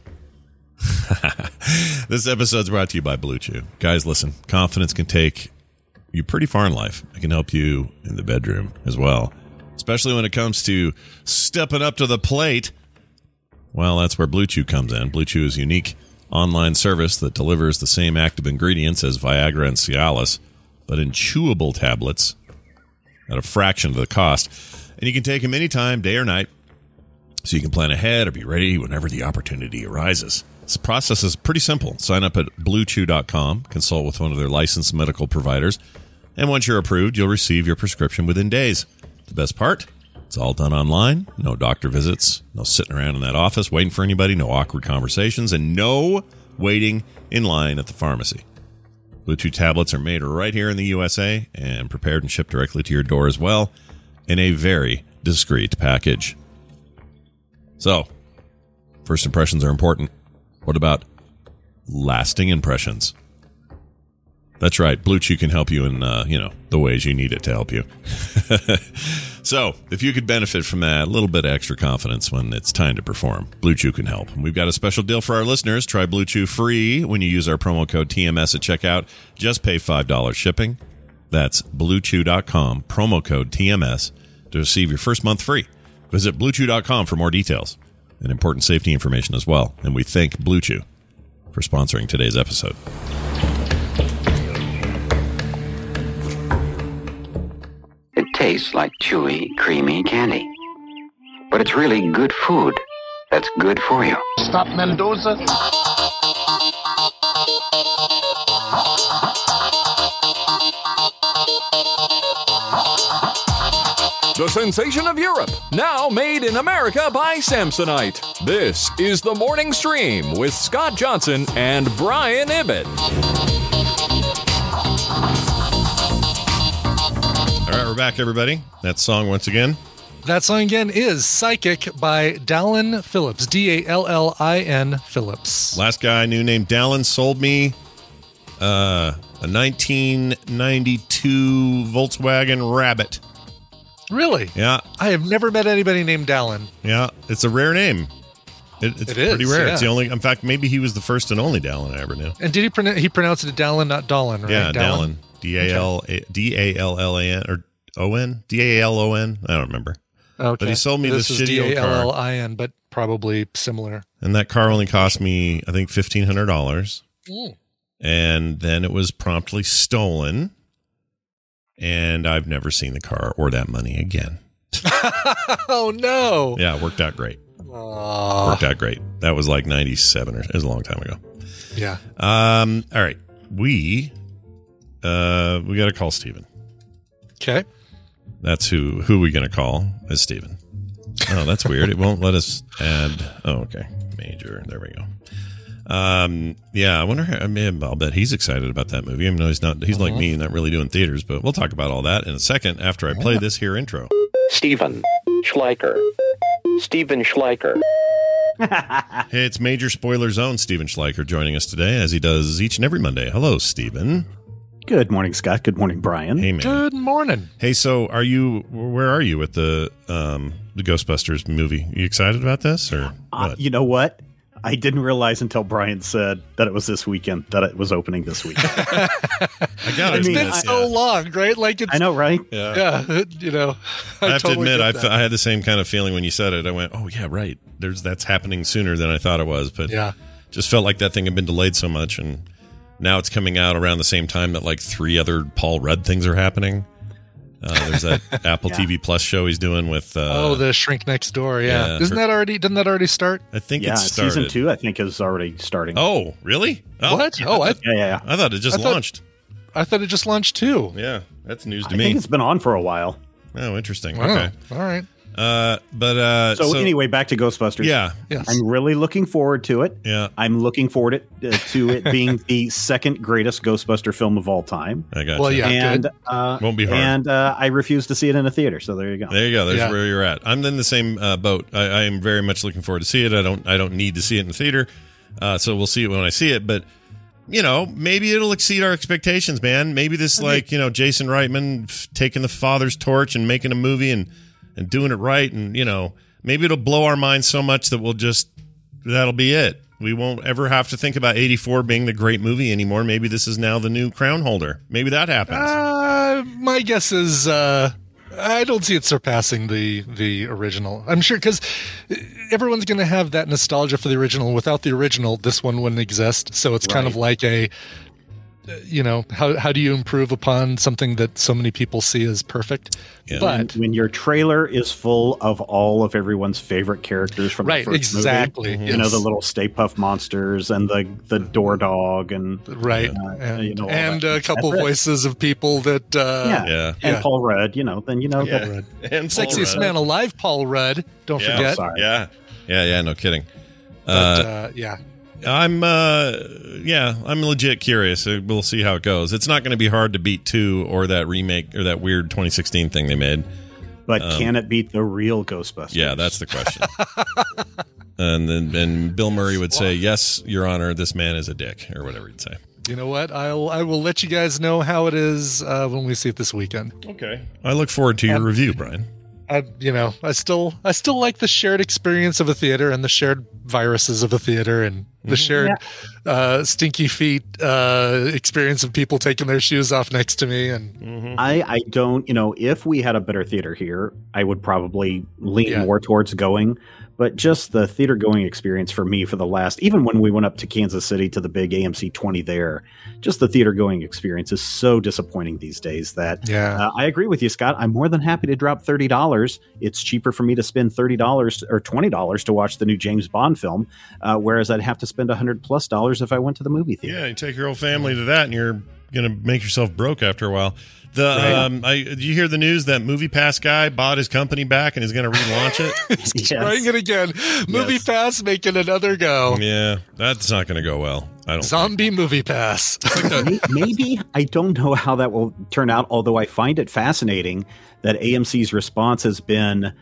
This episode's brought to you by Blue Chew. Guys, listen, confidence can take you pretty far in life. It can help you in the bedroom as well, especially when it comes to stepping up to the plate. Well, that's where Blue Chew comes in. Blue Chew is a unique online service that delivers the same active ingredients as Viagra and Cialis, but in chewable tablets at a fraction of the cost. And you can take them anytime, day or night, so you can plan ahead or be ready whenever the opportunity arises. This process is pretty simple. Sign up at BlueChew.com, consult with one of their licensed medical providers, and once you're approved, you'll receive your prescription within days. The best part? It's all done online. No doctor visits, no sitting around in that office waiting for anybody, no awkward conversations, and no waiting in line at the pharmacy. Blue Chew tablets are made right here in the USA and prepared and shipped directly to your door as well in a very discreet package. So, first impressions are important. What about lasting impressions? That's right. Blue Chew can help you in, the ways you need it to help you. So, if you could benefit from that, a little bit of extra confidence when it's time to perform, Blue Chew can help. And we've got a special deal for our listeners. Try Blue Chew free when you use our promo code TMS at checkout. Just pay $5 shipping. That's BlueChew.com, promo code TMS, to receive your first month free. Visit BlueChew.com for more details and important safety information as well. And we thank Blue Chew for sponsoring today's episode. It tastes like chewy, creamy candy. But it's really good food that's good for you. Stop Mendoza. The sensation of Europe, now made in America by Samsonite. This is The Morning Stream with Scott Johnson and Brian Ibbett. All right, we're back, everybody. That song once again. That song again is Psychic by Dallin Phillips, Dallin Phillips. Last guy I knew named Dallin sold me a 1992 Volkswagen Rabbit. Really? Yeah. I have never met anybody named Dallin. Yeah, it's a rare name. It's pretty rare. Yeah. It's the only. In fact, maybe he was the first and only Dallin I ever knew. And did he pronounce it Dallin, not Dolan, right? Yeah, Dallin. D-A-L-L-A-N or O-N? D-A-L-O-N? I don't remember. Okay. But he sold me this shitty old car. D-A-L-L-I-N, but probably similar. And that car only cost me, I think, $1,500. And then it was promptly stolen. And I've never seen the car or that money again. Oh, no. Yeah, it worked out great. Aww. Worked out great. That was like 97 or it was a long time ago. Yeah. All right. We got to call Steven. Okay. That's who we going to call is Steven. Oh, that's weird. It won't let us add. Oh, okay. Major. There we go. Yeah, I wonder how, I'll bet he's excited about that movie. I mean, he's not, he's like me, not really doing theaters, but we'll talk about all that in a second after I play this here intro. Steven Schleicher. Steven Schleicher. Hey, it's Major Spoiler Zone Steven Schleicher joining us today, as he does each and every Monday. Hello, Steven. Good morning, Scott. Good morning, Brian. Hey, man. Good morning. Hey, so where are you with the Ghostbusters movie? You excited about this or what? You know what? I didn't realize until Brian said that it was this weekend that it was opening this weekend. It's been so long, right? Like I know, right? Yeah. You know, I have to admit, I had the same kind of feeling when you said it. I went, "Oh yeah, right. That's happening sooner than I thought it was." But yeah, just felt like that thing had been delayed so much, and now it's coming out around the same time that like 3 other Paul Rudd things are happening. There's that Apple TV Plus show he's doing with the Shrink Next Door. Yeah, didn't that already start? I think it started. Season 2 I think is already starting. Oh, really? Oh, what? Yeah. I thought it just launched. I thought it just launched too. Yeah, that's news to me. I think it's been on for a while. Oh, interesting. Wow. Okay, all right. So anyway, back to Ghostbusters. Yeah. Yes. I'm really looking forward to it. Yeah. I'm looking forward to it being the second greatest Ghostbuster film of all time. I got you. Yeah, and won't be hard. And I refuse to see it in a theater. So there you go. There you go. There's where you're at. I'm in the same boat. I am very much looking forward to see it. I don't need to see it in the theater. So we'll see it when I see it. But you know, maybe it'll exceed our expectations, man. Maybe this Jason Reitman taking the father's torch and making a movie and doing it right, and maybe it'll blow our minds so much that that'll be it. We won't ever have to think about 84 being the great movie anymore. Maybe this is now the new crown holder. Maybe that happens. My guess is I don't see it surpassing the original. I'm sure because everyone's going to have that nostalgia for the original. Without the original, this one wouldn't exist. So it's kind of like a how do you improve upon something that so many people see as perfect? Yeah. But when your trailer is full of all of everyone's favorite characters from the first exactly. movie, you know, the little Stay Puft Monsters and the Door Dog and and a couple voices of people that and Paul Rudd, then Paul Rudd and Sexiest Man Alive, Paul Rudd. Don't forget. Yeah, no kidding. But, I'm legit curious. We'll see how it goes. It's not going to be hard to beat 2 or that remake or that weird 2016 thing they made. But can it beat the real Ghostbusters? Yeah, that's the question. and Bill Murray would say, "Yes, Your Honor, this man is a dick," or whatever he'd say. You know what? I will let you guys know how it is when we see it this weekend. Okay. I look forward to your review, Brian. I still like the shared experience of a theater and the shared viruses of a theater and the shared stinky feet experience of people taking their shoes off next to me. And I don't, if we had a better theater here, I would probably lean more towards going. But just the theater going experience for me for the last, even when we went up to Kansas City to the big AMC 20 there, just the theater going experience is so disappointing these days that I agree with you, Scott. I'm more than happy to drop $30. It's cheaper for me to spend $30 or $20 to watch the new James Bond film, whereas I'd have to spend $100+ if I went to the movie theater. Yeah, you take your whole family to that and you're going to make yourself broke after a while. Did you hear the news that MoviePass guy bought his company back and is going to relaunch it? He's trying it again. MoviePass making another go. Yeah, that's not going to go well. I don't. Zombie MoviePass. Maybe I don't know how that will turn out. Although I find it fascinating that AMC's response has been,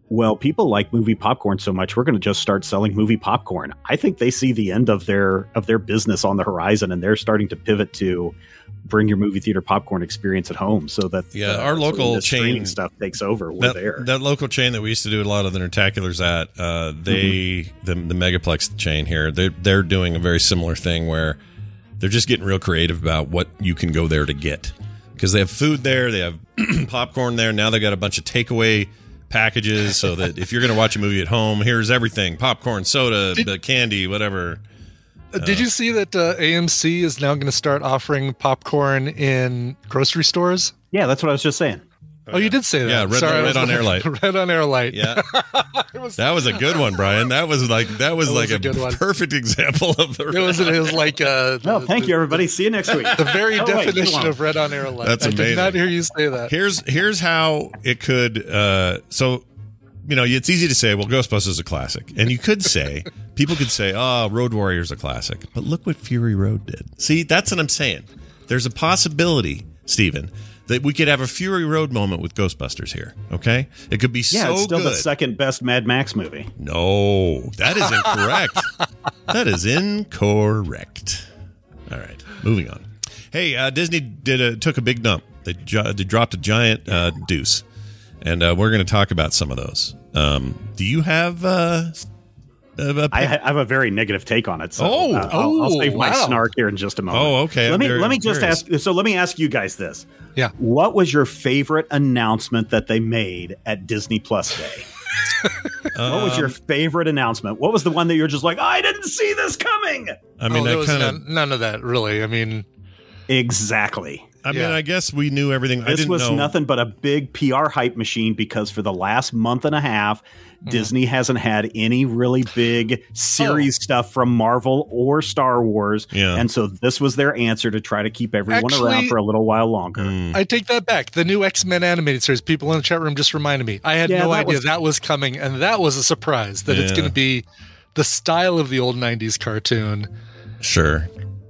well, people like movie popcorn so much, we're going to just start selling movie popcorn. I think they see the end of their business on the horizon, and they're starting to pivot to bring your movie theater popcorn experience at home, so that our local chain stuff takes over. That local chain that we used to do a lot of the Nerdtaculars at, the Megaplex chain here, they're doing a very similar thing where they're just getting real creative about what you can go there to get, because they have food there, they have popcorn there. Now they got a bunch of takeaway packages, so that if you're going to watch a movie at home, here's everything: popcorn, soda, candy, whatever. Did you see that AMC is now going to start offering popcorn in grocery stores? Yeah, that's what I was just saying. Oh, you did say that. Yeah, red on air light. Red on air light. Yeah, that was a good one, Brian. That was like a perfect example of the. It was like. Well, thank you, everybody. See you next week. The very definition of red on air light. That's amazing. I did not hear you say that. Here's how it could. It's easy to say, well, Ghostbusters is a classic, and you could say, people could say, oh, Road Warrior's a classic, but look what Fury Road did. See, that's what I'm saying. There's a possibility, Stephen, that we could have a Fury Road moment with Ghostbusters here. Okay, it could be it's still good. The second best Mad Max movie. No, that is incorrect. That is incorrect. All right, moving on. Hey, Disney took a big dump. They dropped a giant deuce. And we're going to talk about some of those. Do you have? I have a very negative take on it. So I'll save my snark here in just a moment. Oh, okay. Let me just ask. So let me ask you guys this. Yeah. What was your favorite announcement that they made at Disney Plus Day? What was your favorite announcement? What was the one that you're just like, I didn't see this coming? I mean, there was none of that really. I mean, exactly. I mean, I guess we knew everything. This was nothing but a big PR hype machine, because for the last month and a half, Disney hasn't had any really big series stuff from Marvel or Star Wars. Yeah. And so this was their answer to try to keep everyone around for a little while longer. I take that back. The new X-Men animated series, people in the chat room just reminded me. I had no idea that was coming, and that was a surprise that it's going to be the style of the old 90s cartoon. Sure.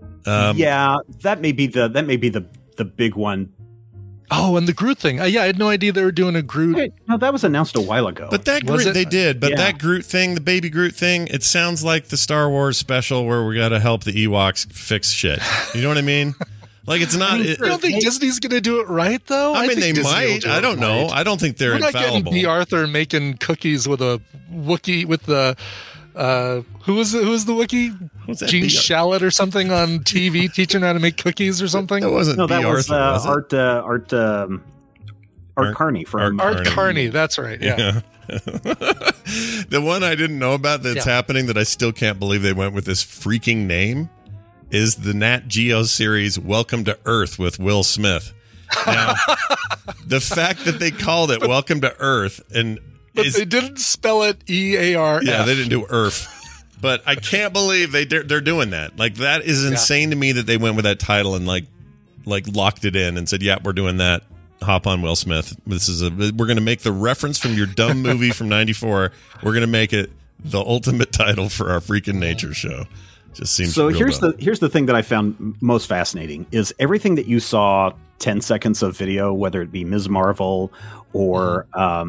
That may be the big one. Oh, and the Groot thing. I had no idea they were doing a Groot. Hey, no, that was announced a while ago. But that Groot, they did. But that Groot thing, the baby Groot thing, it sounds like the Star Wars special where we got to help the Ewoks fix shit. You know what I mean? Like, it's not. I don't think Disney's going to do it right, though. I mean, they might. I don't know. I don't think they're infallible. We're not getting B. Arthur making cookies with a Wookiee with the. Who was the Wookiee? Gene Shalit or something on TV teaching how to make cookies or something? That wasn't that B. was Arthur, Art Carney from Art Carney. That's right. Yeah. The one I didn't know about that's happening that I still can't believe they went with this freaking name is the Nat Geo series Welcome to Earth with Will Smith. Now, the fact that they called it Welcome to Earth But they didn't spell it EARF. Yeah, they didn't do ERF. But I can't believe they're doing that. Like, that is insane to me that they went with that title and like locked it in and said, "Yeah, we're doing that. Hop on, Will Smith. We're going to make the reference from your dumb movie from '94. We're going to make it the ultimate title for our freaking nature show." Just seems so. Real here's the thing that I found most fascinating is everything that you saw 10 seconds of video, whether it be Ms. Marvel or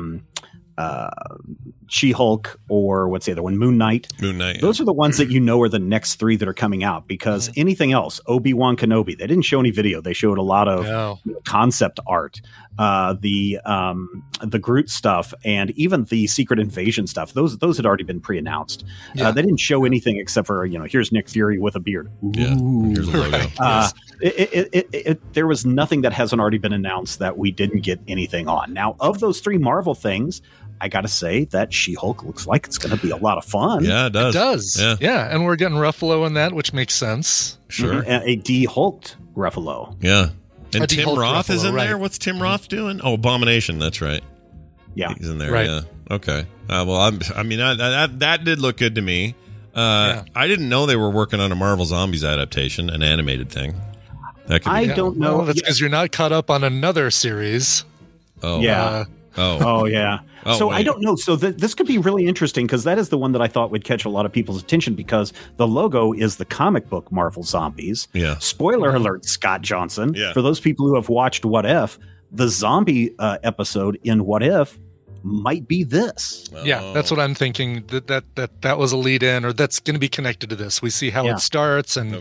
She-Hulk or what's the other one, Moon Knight. Those are the ones that you know are the next three that are coming out, because anything else, Obi-Wan Kenobi, they didn't show any video. They showed a lot of concept art. The Groot stuff and even the Secret Invasion stuff, those had already been pre-announced. They didn't show anything except for, here's Nick Fury with a beard. Ooh. Yeah, here's a logo. Yes. There was nothing that hasn't already been announced that we didn't get anything on. Now, of those three Marvel things, I got to say that She-Hulk looks like it's going to be a lot of fun. Yeah, it does. It does. Yeah, and we're getting Ruffalo in that, which makes sense. Sure. Mm-hmm. A de-Hulked Ruffalo. Yeah. And Tim de-Hulked Roth Ruffalo, is in right. there? What's Tim Roth doing? Oh, Abomination. That's right. Yeah. He's in there. Right. Yeah. Okay. That did look good to me. I didn't know they were working on a Marvel Zombies adaptation, an animated thing. That could be. I don't know. Well, that's because you're not caught up on another series. Oh. Yeah. Oh, yeah. So wait. I don't know. So this could be really interesting, because that is the one that I thought would catch a lot of people's attention, because the logo is the comic book Marvel Zombies. Yeah. Spoiler alert, Scott Johnson. Yeah. For those people who have watched What If, the zombie episode in What If might be this. Yeah, that's what I'm thinking. That was a lead in, or that's going to be connected to this. We see how it starts and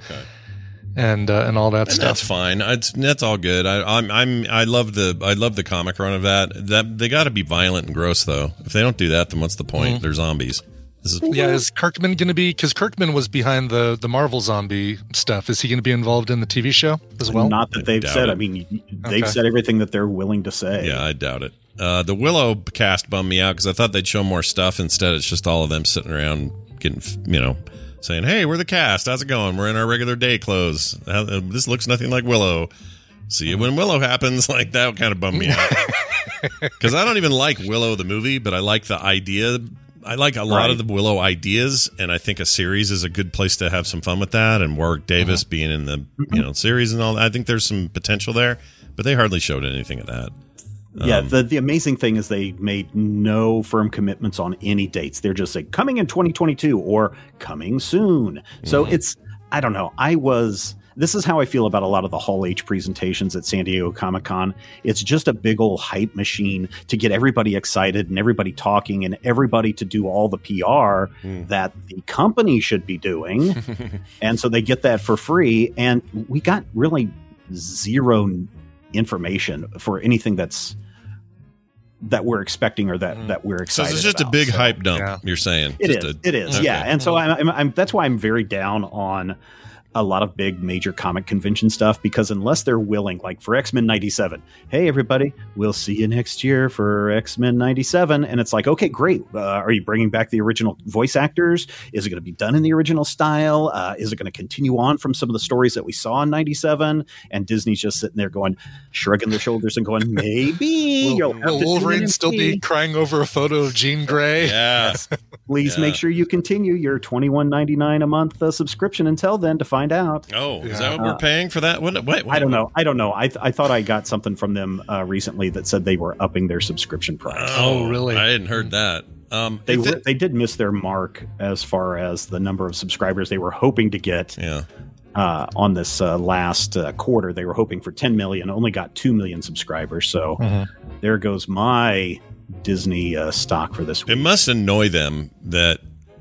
all that stuff. That's fine. That's all good. I love the comic run of that. They got to be violent and gross though. If they don't do that, then what's the point? They're zombies. Is Kirkman going to be, because Kirkman was behind the Marvel zombie stuff, is he going to be involved in the TV show as well? Not that they've said. I mean, they've said everything that they're willing to say. Yeah, I doubt it. The Willow cast bummed me out because I thought they'd show more stuff. Instead, it's just all of them sitting around getting, saying, hey, we're the cast. How's it going? We're in our regular day clothes. This looks nothing like Willow. See you when Willow happens. Like, that kind of bummed me out. Because I don't even like Willow the movie, but I like the idea. I like a lot of the Willow ideas, and I think a series is a good place to have some fun with that. And Warwick Davis being in the series and all that. I think there's some potential there, but they hardly showed anything of that. Yeah, the amazing thing is they made no firm commitments on any dates. They're just like coming in 2022 or coming soon. So it's, I don't know. This is how I feel about a lot of the Hall H presentations at San Diego Comic-Con. It's just a big old hype machine to get everybody excited and everybody talking and everybody to do all the PR that the company should be doing. And so they get that for free. And we got really zero information for anything that we're expecting or that we're excited about. So it's just a big hype dump, you're saying? It is. Okay. Yeah. And so I'm that's why I'm very down on a lot of big major comic convention stuff, because unless they're willing, like for X-Men 97, hey, everybody, we'll see you next year for X-Men 97. And it's like, okay, great. Are you bringing back the original voice actors? Is it going to be done in the original style? Is it going to continue on from some of the stories that we saw in 97? And Disney's just sitting there going, shrugging their shoulders and going, maybe. Will Wolverine still be crying over a photo of Jean Grey? Yes. Please make sure you continue your $21.99 a month subscription until then to find out. Oh, is that what we're paying for that? What? I don't know. I thought I got something from them recently that said they were upping their subscription price. Oh, really? I hadn't heard that. They did miss their mark as far as the number of subscribers they were hoping to get. On this last quarter. They were hoping for 10 million, only got 2 million subscribers. So there goes my Disney stock for this week. It must annoy them that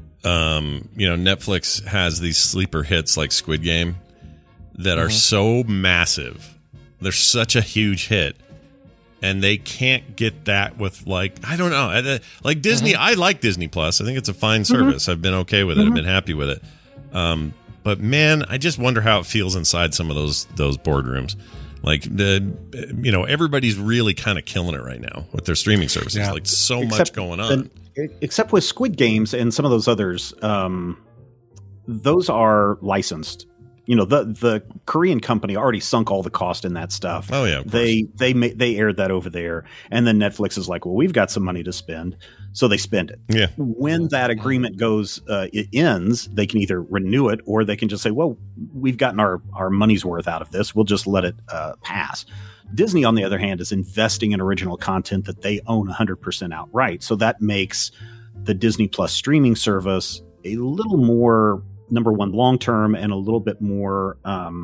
Netflix has these sleeper hits like Squid Game that are so massive. They're such a huge hit. And they can't get that with, like, I don't know. Like Disney, I like Disney Plus. I think it's a fine service. I've been okay with it. I've been happy with it. But man, I just wonder how it feels inside some of those boardrooms. Like everybody's really kind of killing it right now with their streaming services. Yeah. Like much going on. Except with Squid Games and some of those others, those are licensed. The Korean company already sunk all the cost in that stuff. Oh yeah, they aired that over there, and then Netflix is like, well, we've got some money to spend, so they spend it. Yeah. When that agreement it ends, they can either renew it or they can just say, well, we've gotten our money's worth out of this. We'll just let it pass. Disney, on the other hand, is investing in original content that they own 100% outright. So that makes the Disney Plus streaming service a little more, number one, long-term, and a little bit more,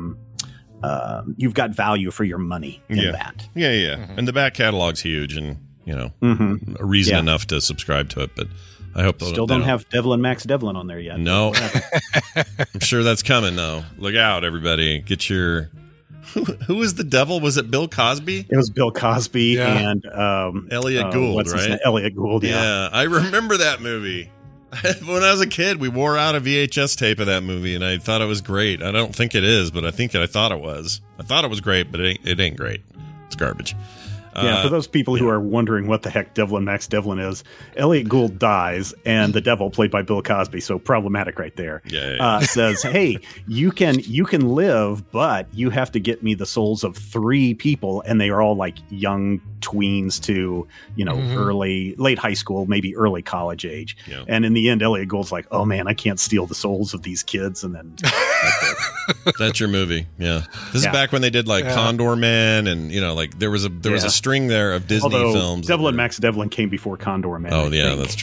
you've got value for your money in that. Yeah. And the back catalog's huge and, a reason enough to subscribe to it. But I hope still don't have Devlin Max Devlin on there yet. No. I'm sure that's coming, though. Look out, everybody. Get your... Who was the devil? Was it Bill Cosby? It was Bill Cosby and Elliot Gould, right? Elliot Gould, yeah. I remember that movie. When I was a kid, we wore out a VHS tape of that movie, and I thought it was great. I don't think it is, but I thought it was. I thought it was great, but it ain't great. It's garbage. Yeah, for those people who are wondering what the heck Devlin Max Devlin is, Elliot Gould dies, and the devil, played by Bill Cosby, so problematic right there, says, hey, you can live, but you have to get me the souls of 3 people, and they are all like young tweens to, late high school, maybe early college age. Yeah. And in the end, Elliot Gould's like, oh man, I can't steal the souls of these kids. And then that's your movie. Yeah. This is back when they did like Condor Man, and there was a string there of Disney films. Devlin Max Devlin came before Condor Man. Oh yeah, that's true.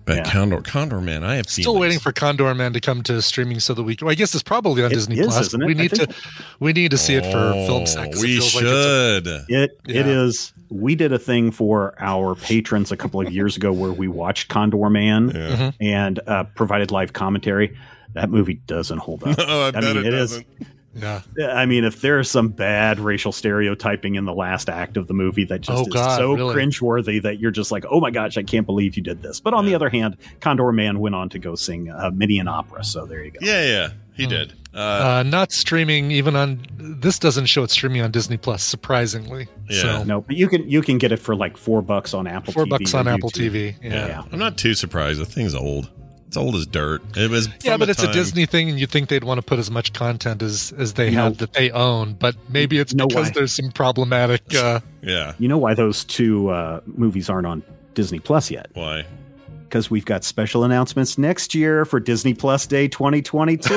But Condor Man, I have still waiting for Condor Man to come to streaming so that we can. Well, I guess it's probably on Disney Plus. Isn't it? We need to see it for film sex. We should. It is. We did a thing for our patrons a couple of years ago where we watched Condor Man and provided live commentary. That movie doesn't hold up. No, I bet it doesn't. Yeah. I mean, if there's some bad racial stereotyping in the last act of the movie that just cringeworthy that you're just like, oh my gosh, I can't believe you did this. But on the other hand, Condor Man went on to go sing Midian opera. So there you go. Yeah, he did. Not streaming even on. This doesn't show it streaming on Disney Plus, surprisingly. Yeah. So. No, but you can get it for like $4 on Apple TV. $4 on Apple TV. Yeah. I'm not too surprised. The thing's old. It's old as dirt. It was but it's a Disney thing, and you think they'd want to put as much content as they have that they own. But maybe it's because there's some problematic. You know why those two movies aren't on Disney Plus yet? Why? Because we've got special announcements next year for Disney Plus Day 2022.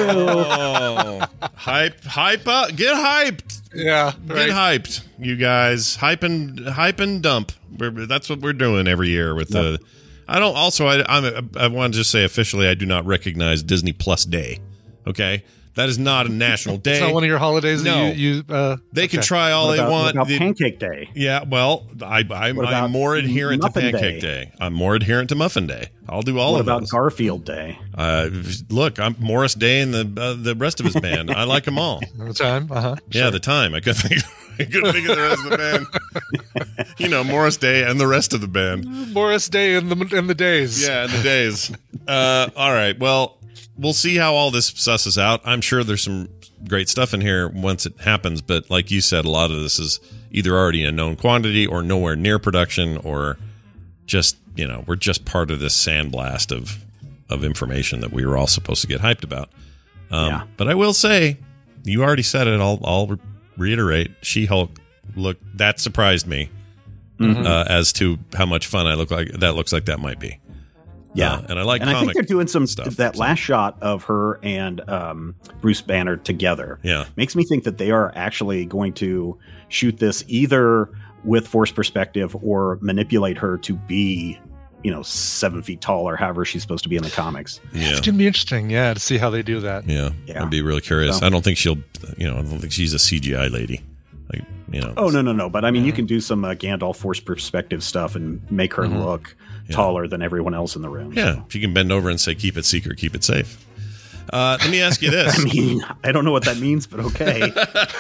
Hype up, get hyped. Yeah, get hyped, you guys. Hype and dump. That's what we're doing every year with the. I want to just say officially, I do not recognize Disney Plus Day. Okay, that is not a national day. It's not one of your holidays. No, they can try all they want. What about Pancake Day? Yeah, well, I'm more adherent to Pancake Day. I'm more adherent to Muffin Day. I'll do all of those. What about Garfield Day? Look, I'm Morris Day and the rest of his band. I like them all. The time, Yeah, the time. I couldn't think of the rest of the band. Morris Day and the rest of the band. Morris Day and the days. Yeah, and the days. All right. Well, we'll see how all this susses out. I'm sure there's some great stuff in here once it happens, but like you said, a lot of this is either already a known quantity or nowhere near production, or just we're just part of this sandblast of information that we were all supposed to get hyped about. But I will say, you already said it. I'll reiterate. She-Hulk, that surprised me as to how much fun I look like. That looks like that might be. Yeah, and I like. And I think they're doing some stuff. That last shot of her and Bruce Banner together. Makes me think that they are actually going to shoot this either with forced perspective or manipulate her to be 7 feet tall or however she's supposed to be in the comics. Yeah, it's gonna be interesting. Yeah, to see how they do that. Yeah. I'd be really curious. So, I don't think she'll. I don't think she's a CGI lady. Oh no! But I mean, you can do some Gandalf forced perspective stuff and make her look taller than everyone else in the room. Yeah, so. She can bend over and say, "Keep it secret, keep it safe." Let me ask you this. I mean, I don't know what that means, but okay.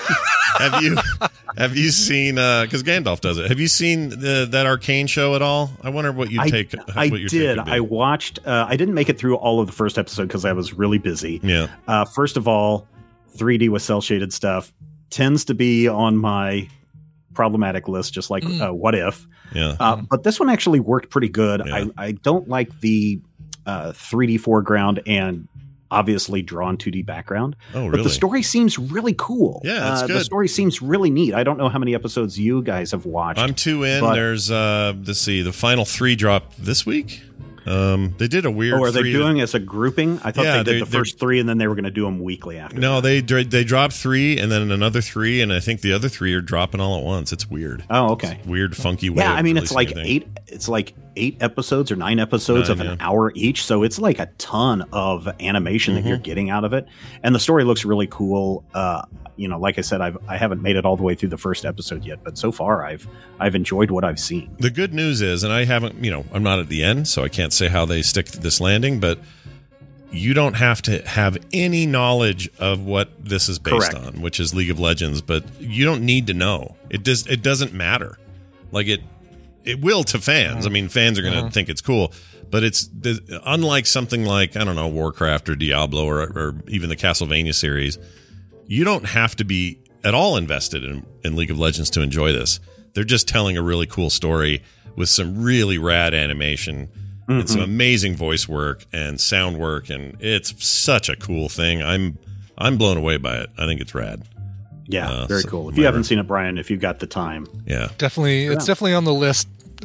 Have you seen? Because Gandalf does it. Have you seen that Arcane show at all? I wonder what you take. I did. I watched. I didn't make it through all of the first episode because I was really busy. Yeah. First of all, 3D with cell shaded stuff tends to be on my problematic list, just like What If. Yeah. But this one actually worked pretty good. Yeah. I don't like the 3D foreground and obviously drawn 2D background. Oh, really? But the story seems really cool. Yeah, that's good. The story seems really neat. I don't know how many episodes you guys have watched. I'm 2 in. There's let's see, the final 3 dropped this week. They did a weird. Oh, are they doing as a grouping? I thought they did the first 3 and then they were going to do them weekly after. No, they dropped 3 and then another 3, and I think the other 3 are dropping all at once. It's weird. Oh, okay. It's weird, funky way. Yeah, I mean, it's like everything. 8. It's like 8 episodes or 9 episodes of an hour each, so it's like a ton of animation that you're getting out of it, and the story looks really cool. Like I said, I haven't made it all the way through the first episode yet, but so far I've enjoyed what I've seen. The good news is, and I haven't, I'm not at the end, so I can't say how they stick to this landing, but you don't have to have any knowledge of what this is based on, which is League of Legends, but you don't need to know. It doesn't matter. Like it will to fans. I mean, fans are going to think it's cool, but it's unlike something like, I don't know, Warcraft or Diablo or even the Castlevania series. You don't have to be at all invested in League of Legends to enjoy this. They're just telling a really cool story with some really rad animation and some amazing voice work and sound work, and it's such a cool thing. I'm blown away by it. I think it's rad. Yeah, very cool. If you haven't seen it, Brian, if you've got the time. Yeah. Definitely. It's definitely on the list.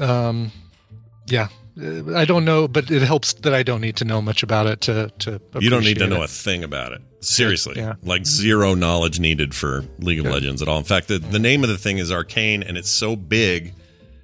Yeah. I don't know, but it helps that I don't need to know much about it to You don't need to know a thing about it. Seriously. Yeah. Like zero knowledge needed for League of Legends at all. In fact, the name of the thing is Arcane, and it's so big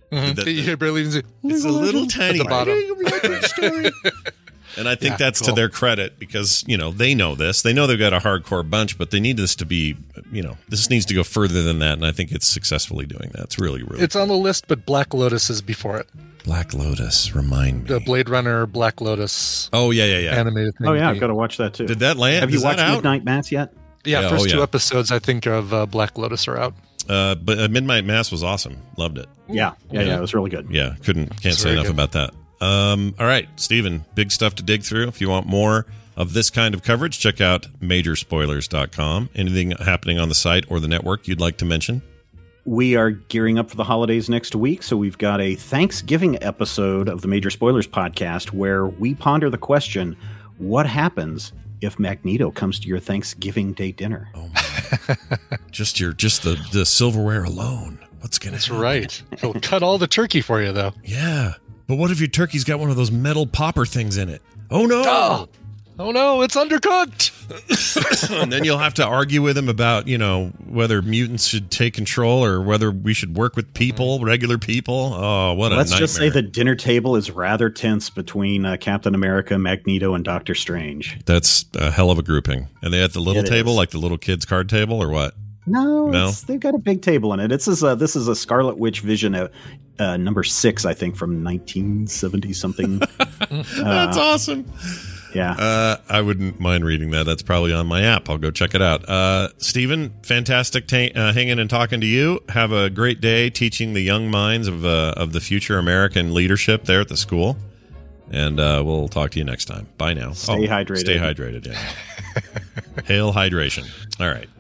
You barely even see. It's a little tiny at the bottom. story. And I think that's to their credit because, they know this. They know they've got a hardcore bunch, but they need this to be, this needs to go further than that. And I think it's successfully doing that. It's really, really It's on the list, but Black Lotus is before it. Black Lotus, remind me. The Blade Runner Black Lotus. Oh, yeah. Animated thing. Oh, yeah, I've got to watch that too. Did that land? Have you watched Midnight Mass yet? Yeah, first 2 episodes, I think, of Black Lotus are out. But Midnight Mass was awesome. Loved it. Yeah, it was really good. Yeah, can't say enough about that. All right, Stephen, big stuff to dig through. If you want more of this kind of coverage, check out majorspoilers.com. Anything happening on the site or the network you'd like to mention? We are gearing up for the holidays next week, so we've got a Thanksgiving episode of the Major Spoilers podcast where we ponder the question, what happens if Magneto comes to your Thanksgiving Day dinner? Oh, man. just the silverware alone. What's going to happen? That's right. He'll cut all the turkey for you, though. Yeah. But what if your turkey's got one of those metal popper things in it? Oh, no. Oh, no, it's undercooked. And then you'll have to argue with him about, whether mutants should take control or whether we should work with people, regular people. Oh, what a nightmare. Let's just say the dinner table is rather tense between Captain America, Magneto, and Doctor Strange. That's a hell of a grouping. And they have the little table, like the little kids' card table, or what? No? They've got a big table in it. This is a Scarlet Witch Vision number 6, I think, from 1970 something. That's awesome. Yeah. I wouldn't mind reading that. That's probably on my app. I'll go check it out. Stephen, fantastic hanging and talking to you. Have a great day teaching the young minds of the future American leadership there at the school. And we'll talk to you next time. Bye now. Stay hydrated. Stay hydrated, yeah. Hail hydration. All right.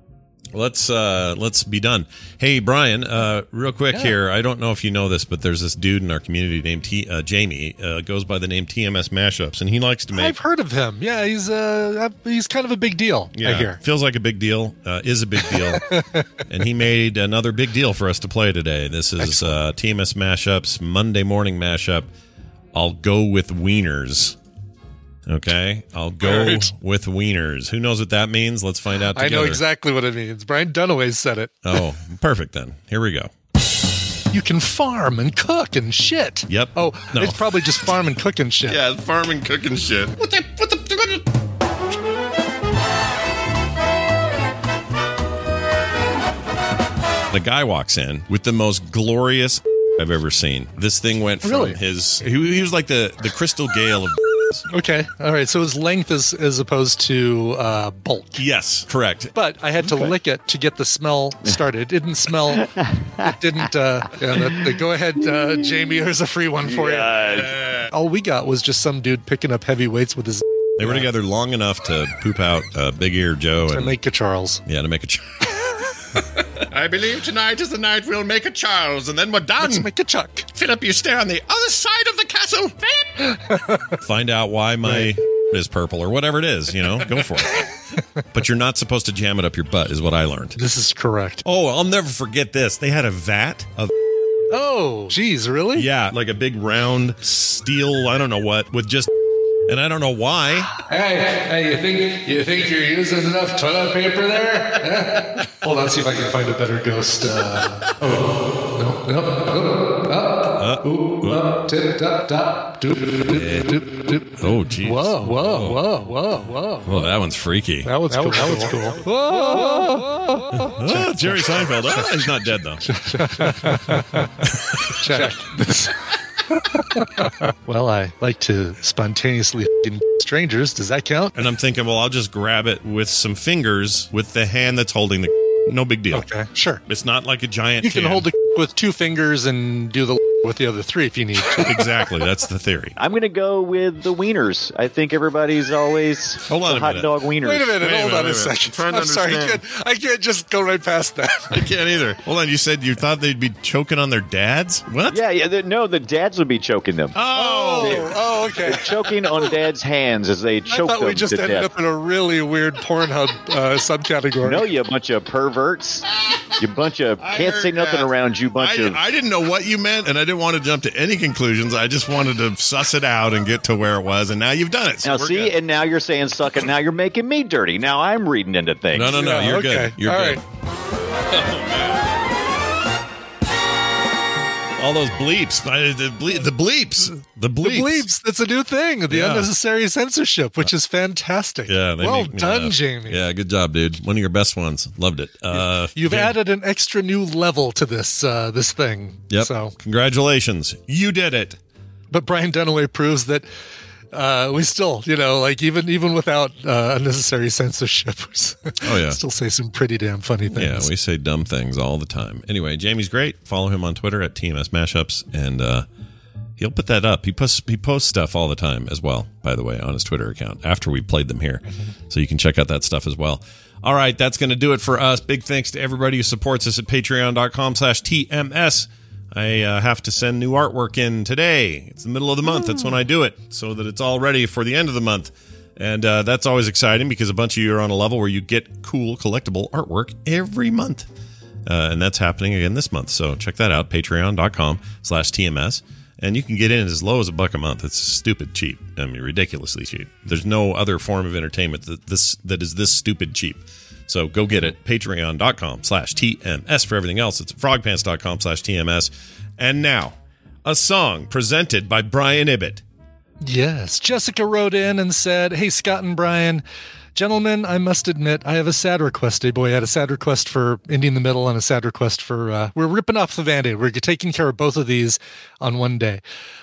Let's be done. Hey, Brian, real quick here. I don't know if you know this, but there's this dude in our community named Jamie. Goes by the name TMS Mashups, and he likes to make. I've heard of him. Yeah, he's kind of a big deal. Yeah, I hear. Feels like a big deal. Is a big deal. And he made another big deal for us to play today. This is TMS Mashups Monday morning mashup. I'll go with wieners. Okay, I'll go with wieners. Who knows what that means? Let's find out together. I know exactly what it means. Brian Dunaway said it. Oh, perfect then. Here we go. You can farm and cook and shit. Yep. Oh, no. It's probably just farm and cook and shit. Yeah, farm and cook and shit. The guy walks in with the most glorious I've ever seen. This thing went from his... He was like the Crystal Gale of... Okay. All right. So his length is as opposed to bulk. Yes, correct. But I had to lick it to get the smell started. It didn't smell. It didn't. Go ahead, Jamie. Here's a free one for you. All we got was just some dude picking up heavy weights with his. They were together long enough to poop out Big Ear Joe. To make a Charles. Yeah, to make a Charles. I believe tonight is the night we'll make a Charles, and then we're done. Let's make a Chuck. Philip, you stay on the other side of the castle. Philip! Find out why my is purple or whatever it is, go for it. But you're not supposed to jam it up your butt is what I learned. This is correct. Oh, I'll never forget this. They had a vat of... Oh, geez, really? Yeah, like a big round steel, I don't know what, with just... And I don't know why. Hey, you think you're using enough toilet paper there? Hold on, see if I can find a better ghost. Tip, tap, tap, doop, doop, doop, doop. Oh, geez. Whoa. Well, that one's freaky. That was cool. Whoa. Jerry Seinfeld. Oh, he's not dead, though. Check. Well, I like to spontaneously strangers. Does that count? And I'm thinking, well, I'll just grab it with some fingers with the hand that's holding the... No big deal. Okay, sure. It's not like a giant You can hold it with 2 fingers and do the with the other 3 if you need to. Exactly. That's the theory. I'm going to go with the wieners. I think everybody's always hot dog wieners. Wait a minute. Hold on a second. I'm sorry. I can't just go right past that. I can't either. Hold on. You said you thought they'd be choking on their dads? What? Yeah. The dads would be choking them. Oh, okay. They're choking on dad's hands as they choke them to death. I thought we just ended up in a really weird Pornhub subcategory. No, you bunch of perverts. You bunch of can't say nothing around you bunch of... I didn't know what you meant, and I didn't want to jump to any conclusions. I just wanted to suss it out and get to where it was, and now you've done it. So now see, good. And now you're saying suck it. Now you're making me dirty. Now I'm reading into things. No, you're good. You're all good. Right. Oh, man. All those bleeps. The bleeps. The bleeps. That's a new thing. The unnecessary censorship, which is fantastic. Yeah. Well done, Jamie. Yeah, good job, dude. One of your best ones. Loved it. You've added an extra new level to this this thing. Yep. So congratulations. You did it. But Brian Dunaway proves that we still, even without unnecessary censorship, still say some pretty damn funny things. Yeah, we say dumb things all the time. Anyway, Jamie's great. Follow him on Twitter at TMS Mashups, and he'll put that up. He posts stuff all the time as well, by the way, on his Twitter account after we played them here. So you can check out that stuff as well. All right, that's going to do it for us. Big thanks to everybody who supports us at patreon.com/TMS. I have to send new artwork in today. It's the middle of the month. That's when I do it, so that it's all ready for the end of the month. And that's always exciting because a bunch of you are on a level where you get cool collectible artwork every month. And that's happening again this month. So check that out, patreon.com/TMS. And you can get in as low as $1 a month. It's stupid cheap. I mean, ridiculously cheap. There's no other form of entertainment that is this stupid cheap. So go get it. Patreon.com/TMS. For everything else, it's frogpants.com/TMS. And now, a song presented by Brian Ibbett. Yes. Jessica wrote in and said, "Hey, Scott and Brian. Gentlemen, I must admit, I have a sad request. I had a sad request for Indie in the Middle and a sad request for, we're ripping off the Band-Aid. We're taking care of both of these on one day.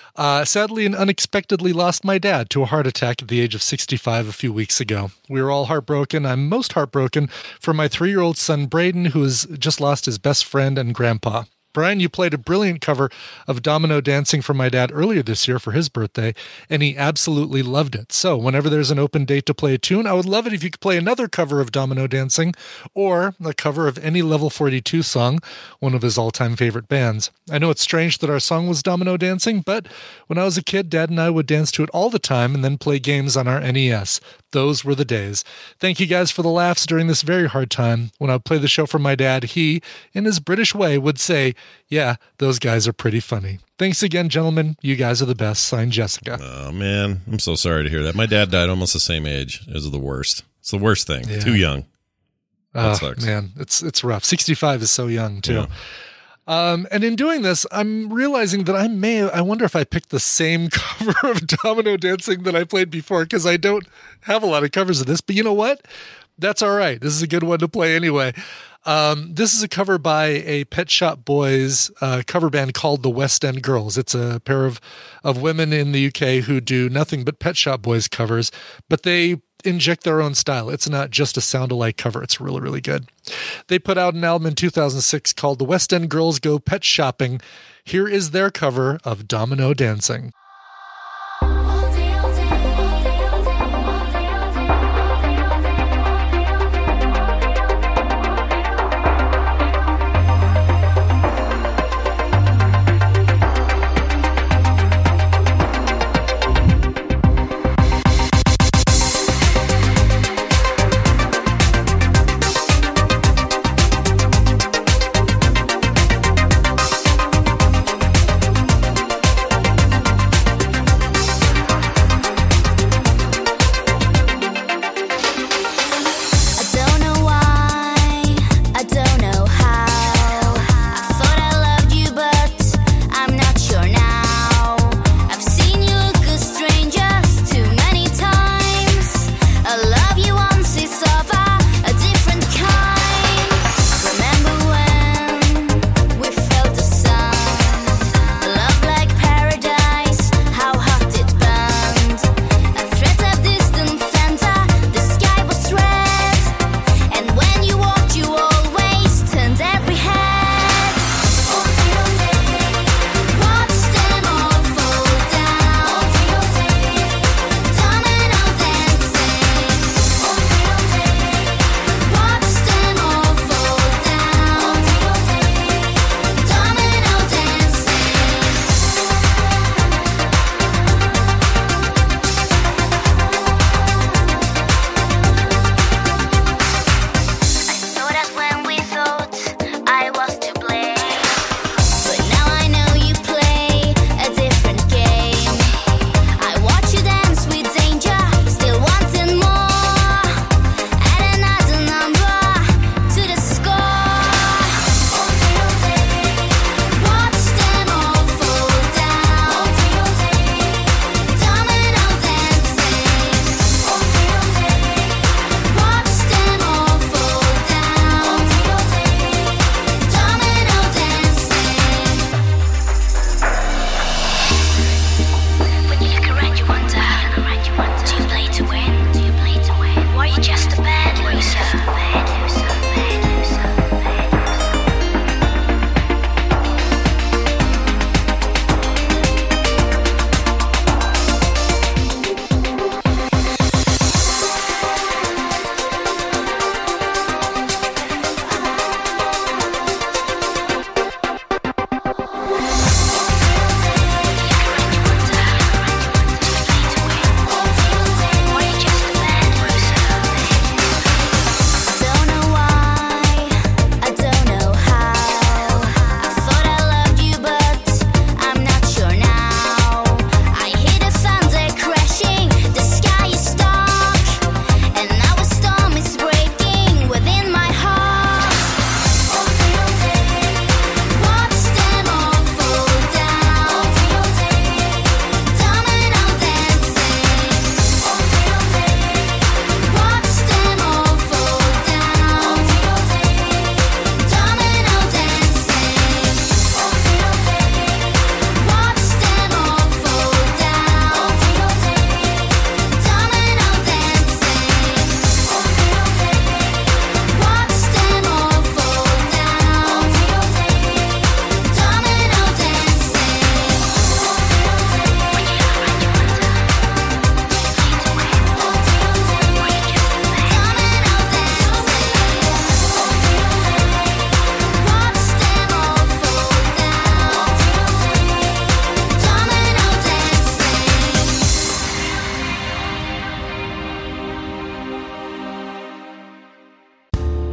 Sadly and unexpectedly lost my dad to a heart attack at the age of 65 a few weeks ago. We were all heartbroken. I'm most heartbroken for my 3-year-old son, Braden, who has just lost his best friend and grandpa. Brian, you played a brilliant cover of Domino Dancing for my dad earlier this year for his birthday, and he absolutely loved it. So whenever there's an open date to play a tune, I would love it if you could play another cover of Domino Dancing or a cover of any Level 42 song, one of his all-time favorite bands. I know it's strange that our song was Domino Dancing, but when I was a kid, Dad and I would dance to it all the time and then play games on our NES. Those were the days. Thank you guys for the laughs during this very hard time. When I would play the show for my dad, he, in his British way, would say, 'Yeah, those guys are pretty funny.' Thanks again, gentlemen. You guys are the best." Signed, Jessica. Oh, man. I'm so sorry to hear that. My dad died almost the same age. It was the worst. It's the worst thing. Yeah. Too young. That sucks. Man, it's rough. 65 is so young, too. Yeah. And in doing this, I'm realizing that I wonder if I picked the same cover of Domino Dancing that I played before, because I don't have a lot of covers of this, but you know what? That's all right. This is a good one to play anyway. This is a cover by a Pet Shop Boys cover band called the West End Girls. It's a pair of women in the UK who do nothing but Pet Shop Boys covers, but they inject their own style. It's not just a sound-alike cover. It's really, really good. They put out an album in 2006 called The West End Girls Go Pet Shopping. Here is their cover of Domino Dancing.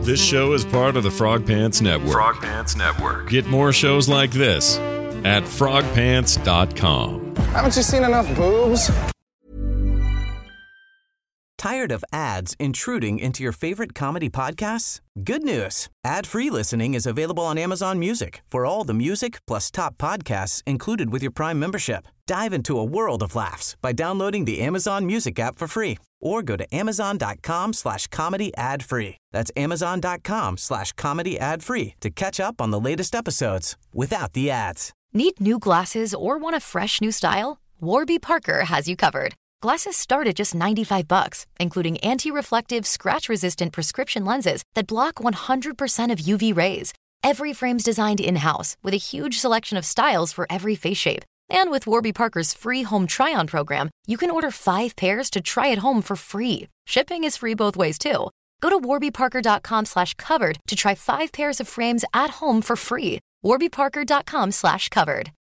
This show is part of the Frog Pants Network. Frog Pants Network. Get more shows like this at frogpants.com. Haven't you seen enough boobs? Tired of ads intruding into your favorite comedy podcasts? Good news. Ad-free listening is available on Amazon Music for all the music plus top podcasts included with your Prime membership. Dive into a world of laughs by downloading the Amazon Music app for free or go to amazon.com/comedy ad-free. That's amazon.com/comedy ad-free to catch up on the latest episodes without the ads. Need new glasses or want a fresh new style? Warby Parker has you covered. Glasses start at just $95, including anti-reflective, scratch-resistant prescription lenses that block 100% of UV rays. Every frame's designed in-house with a huge selection of styles for every face shape. And with Warby Parker's free home try-on program, you can order 5 pairs to try at home for free. Shipping is free both ways, too. Go to warbyparker.com/covered to try 5 pairs of frames at home for free. warbyparker.com/covered.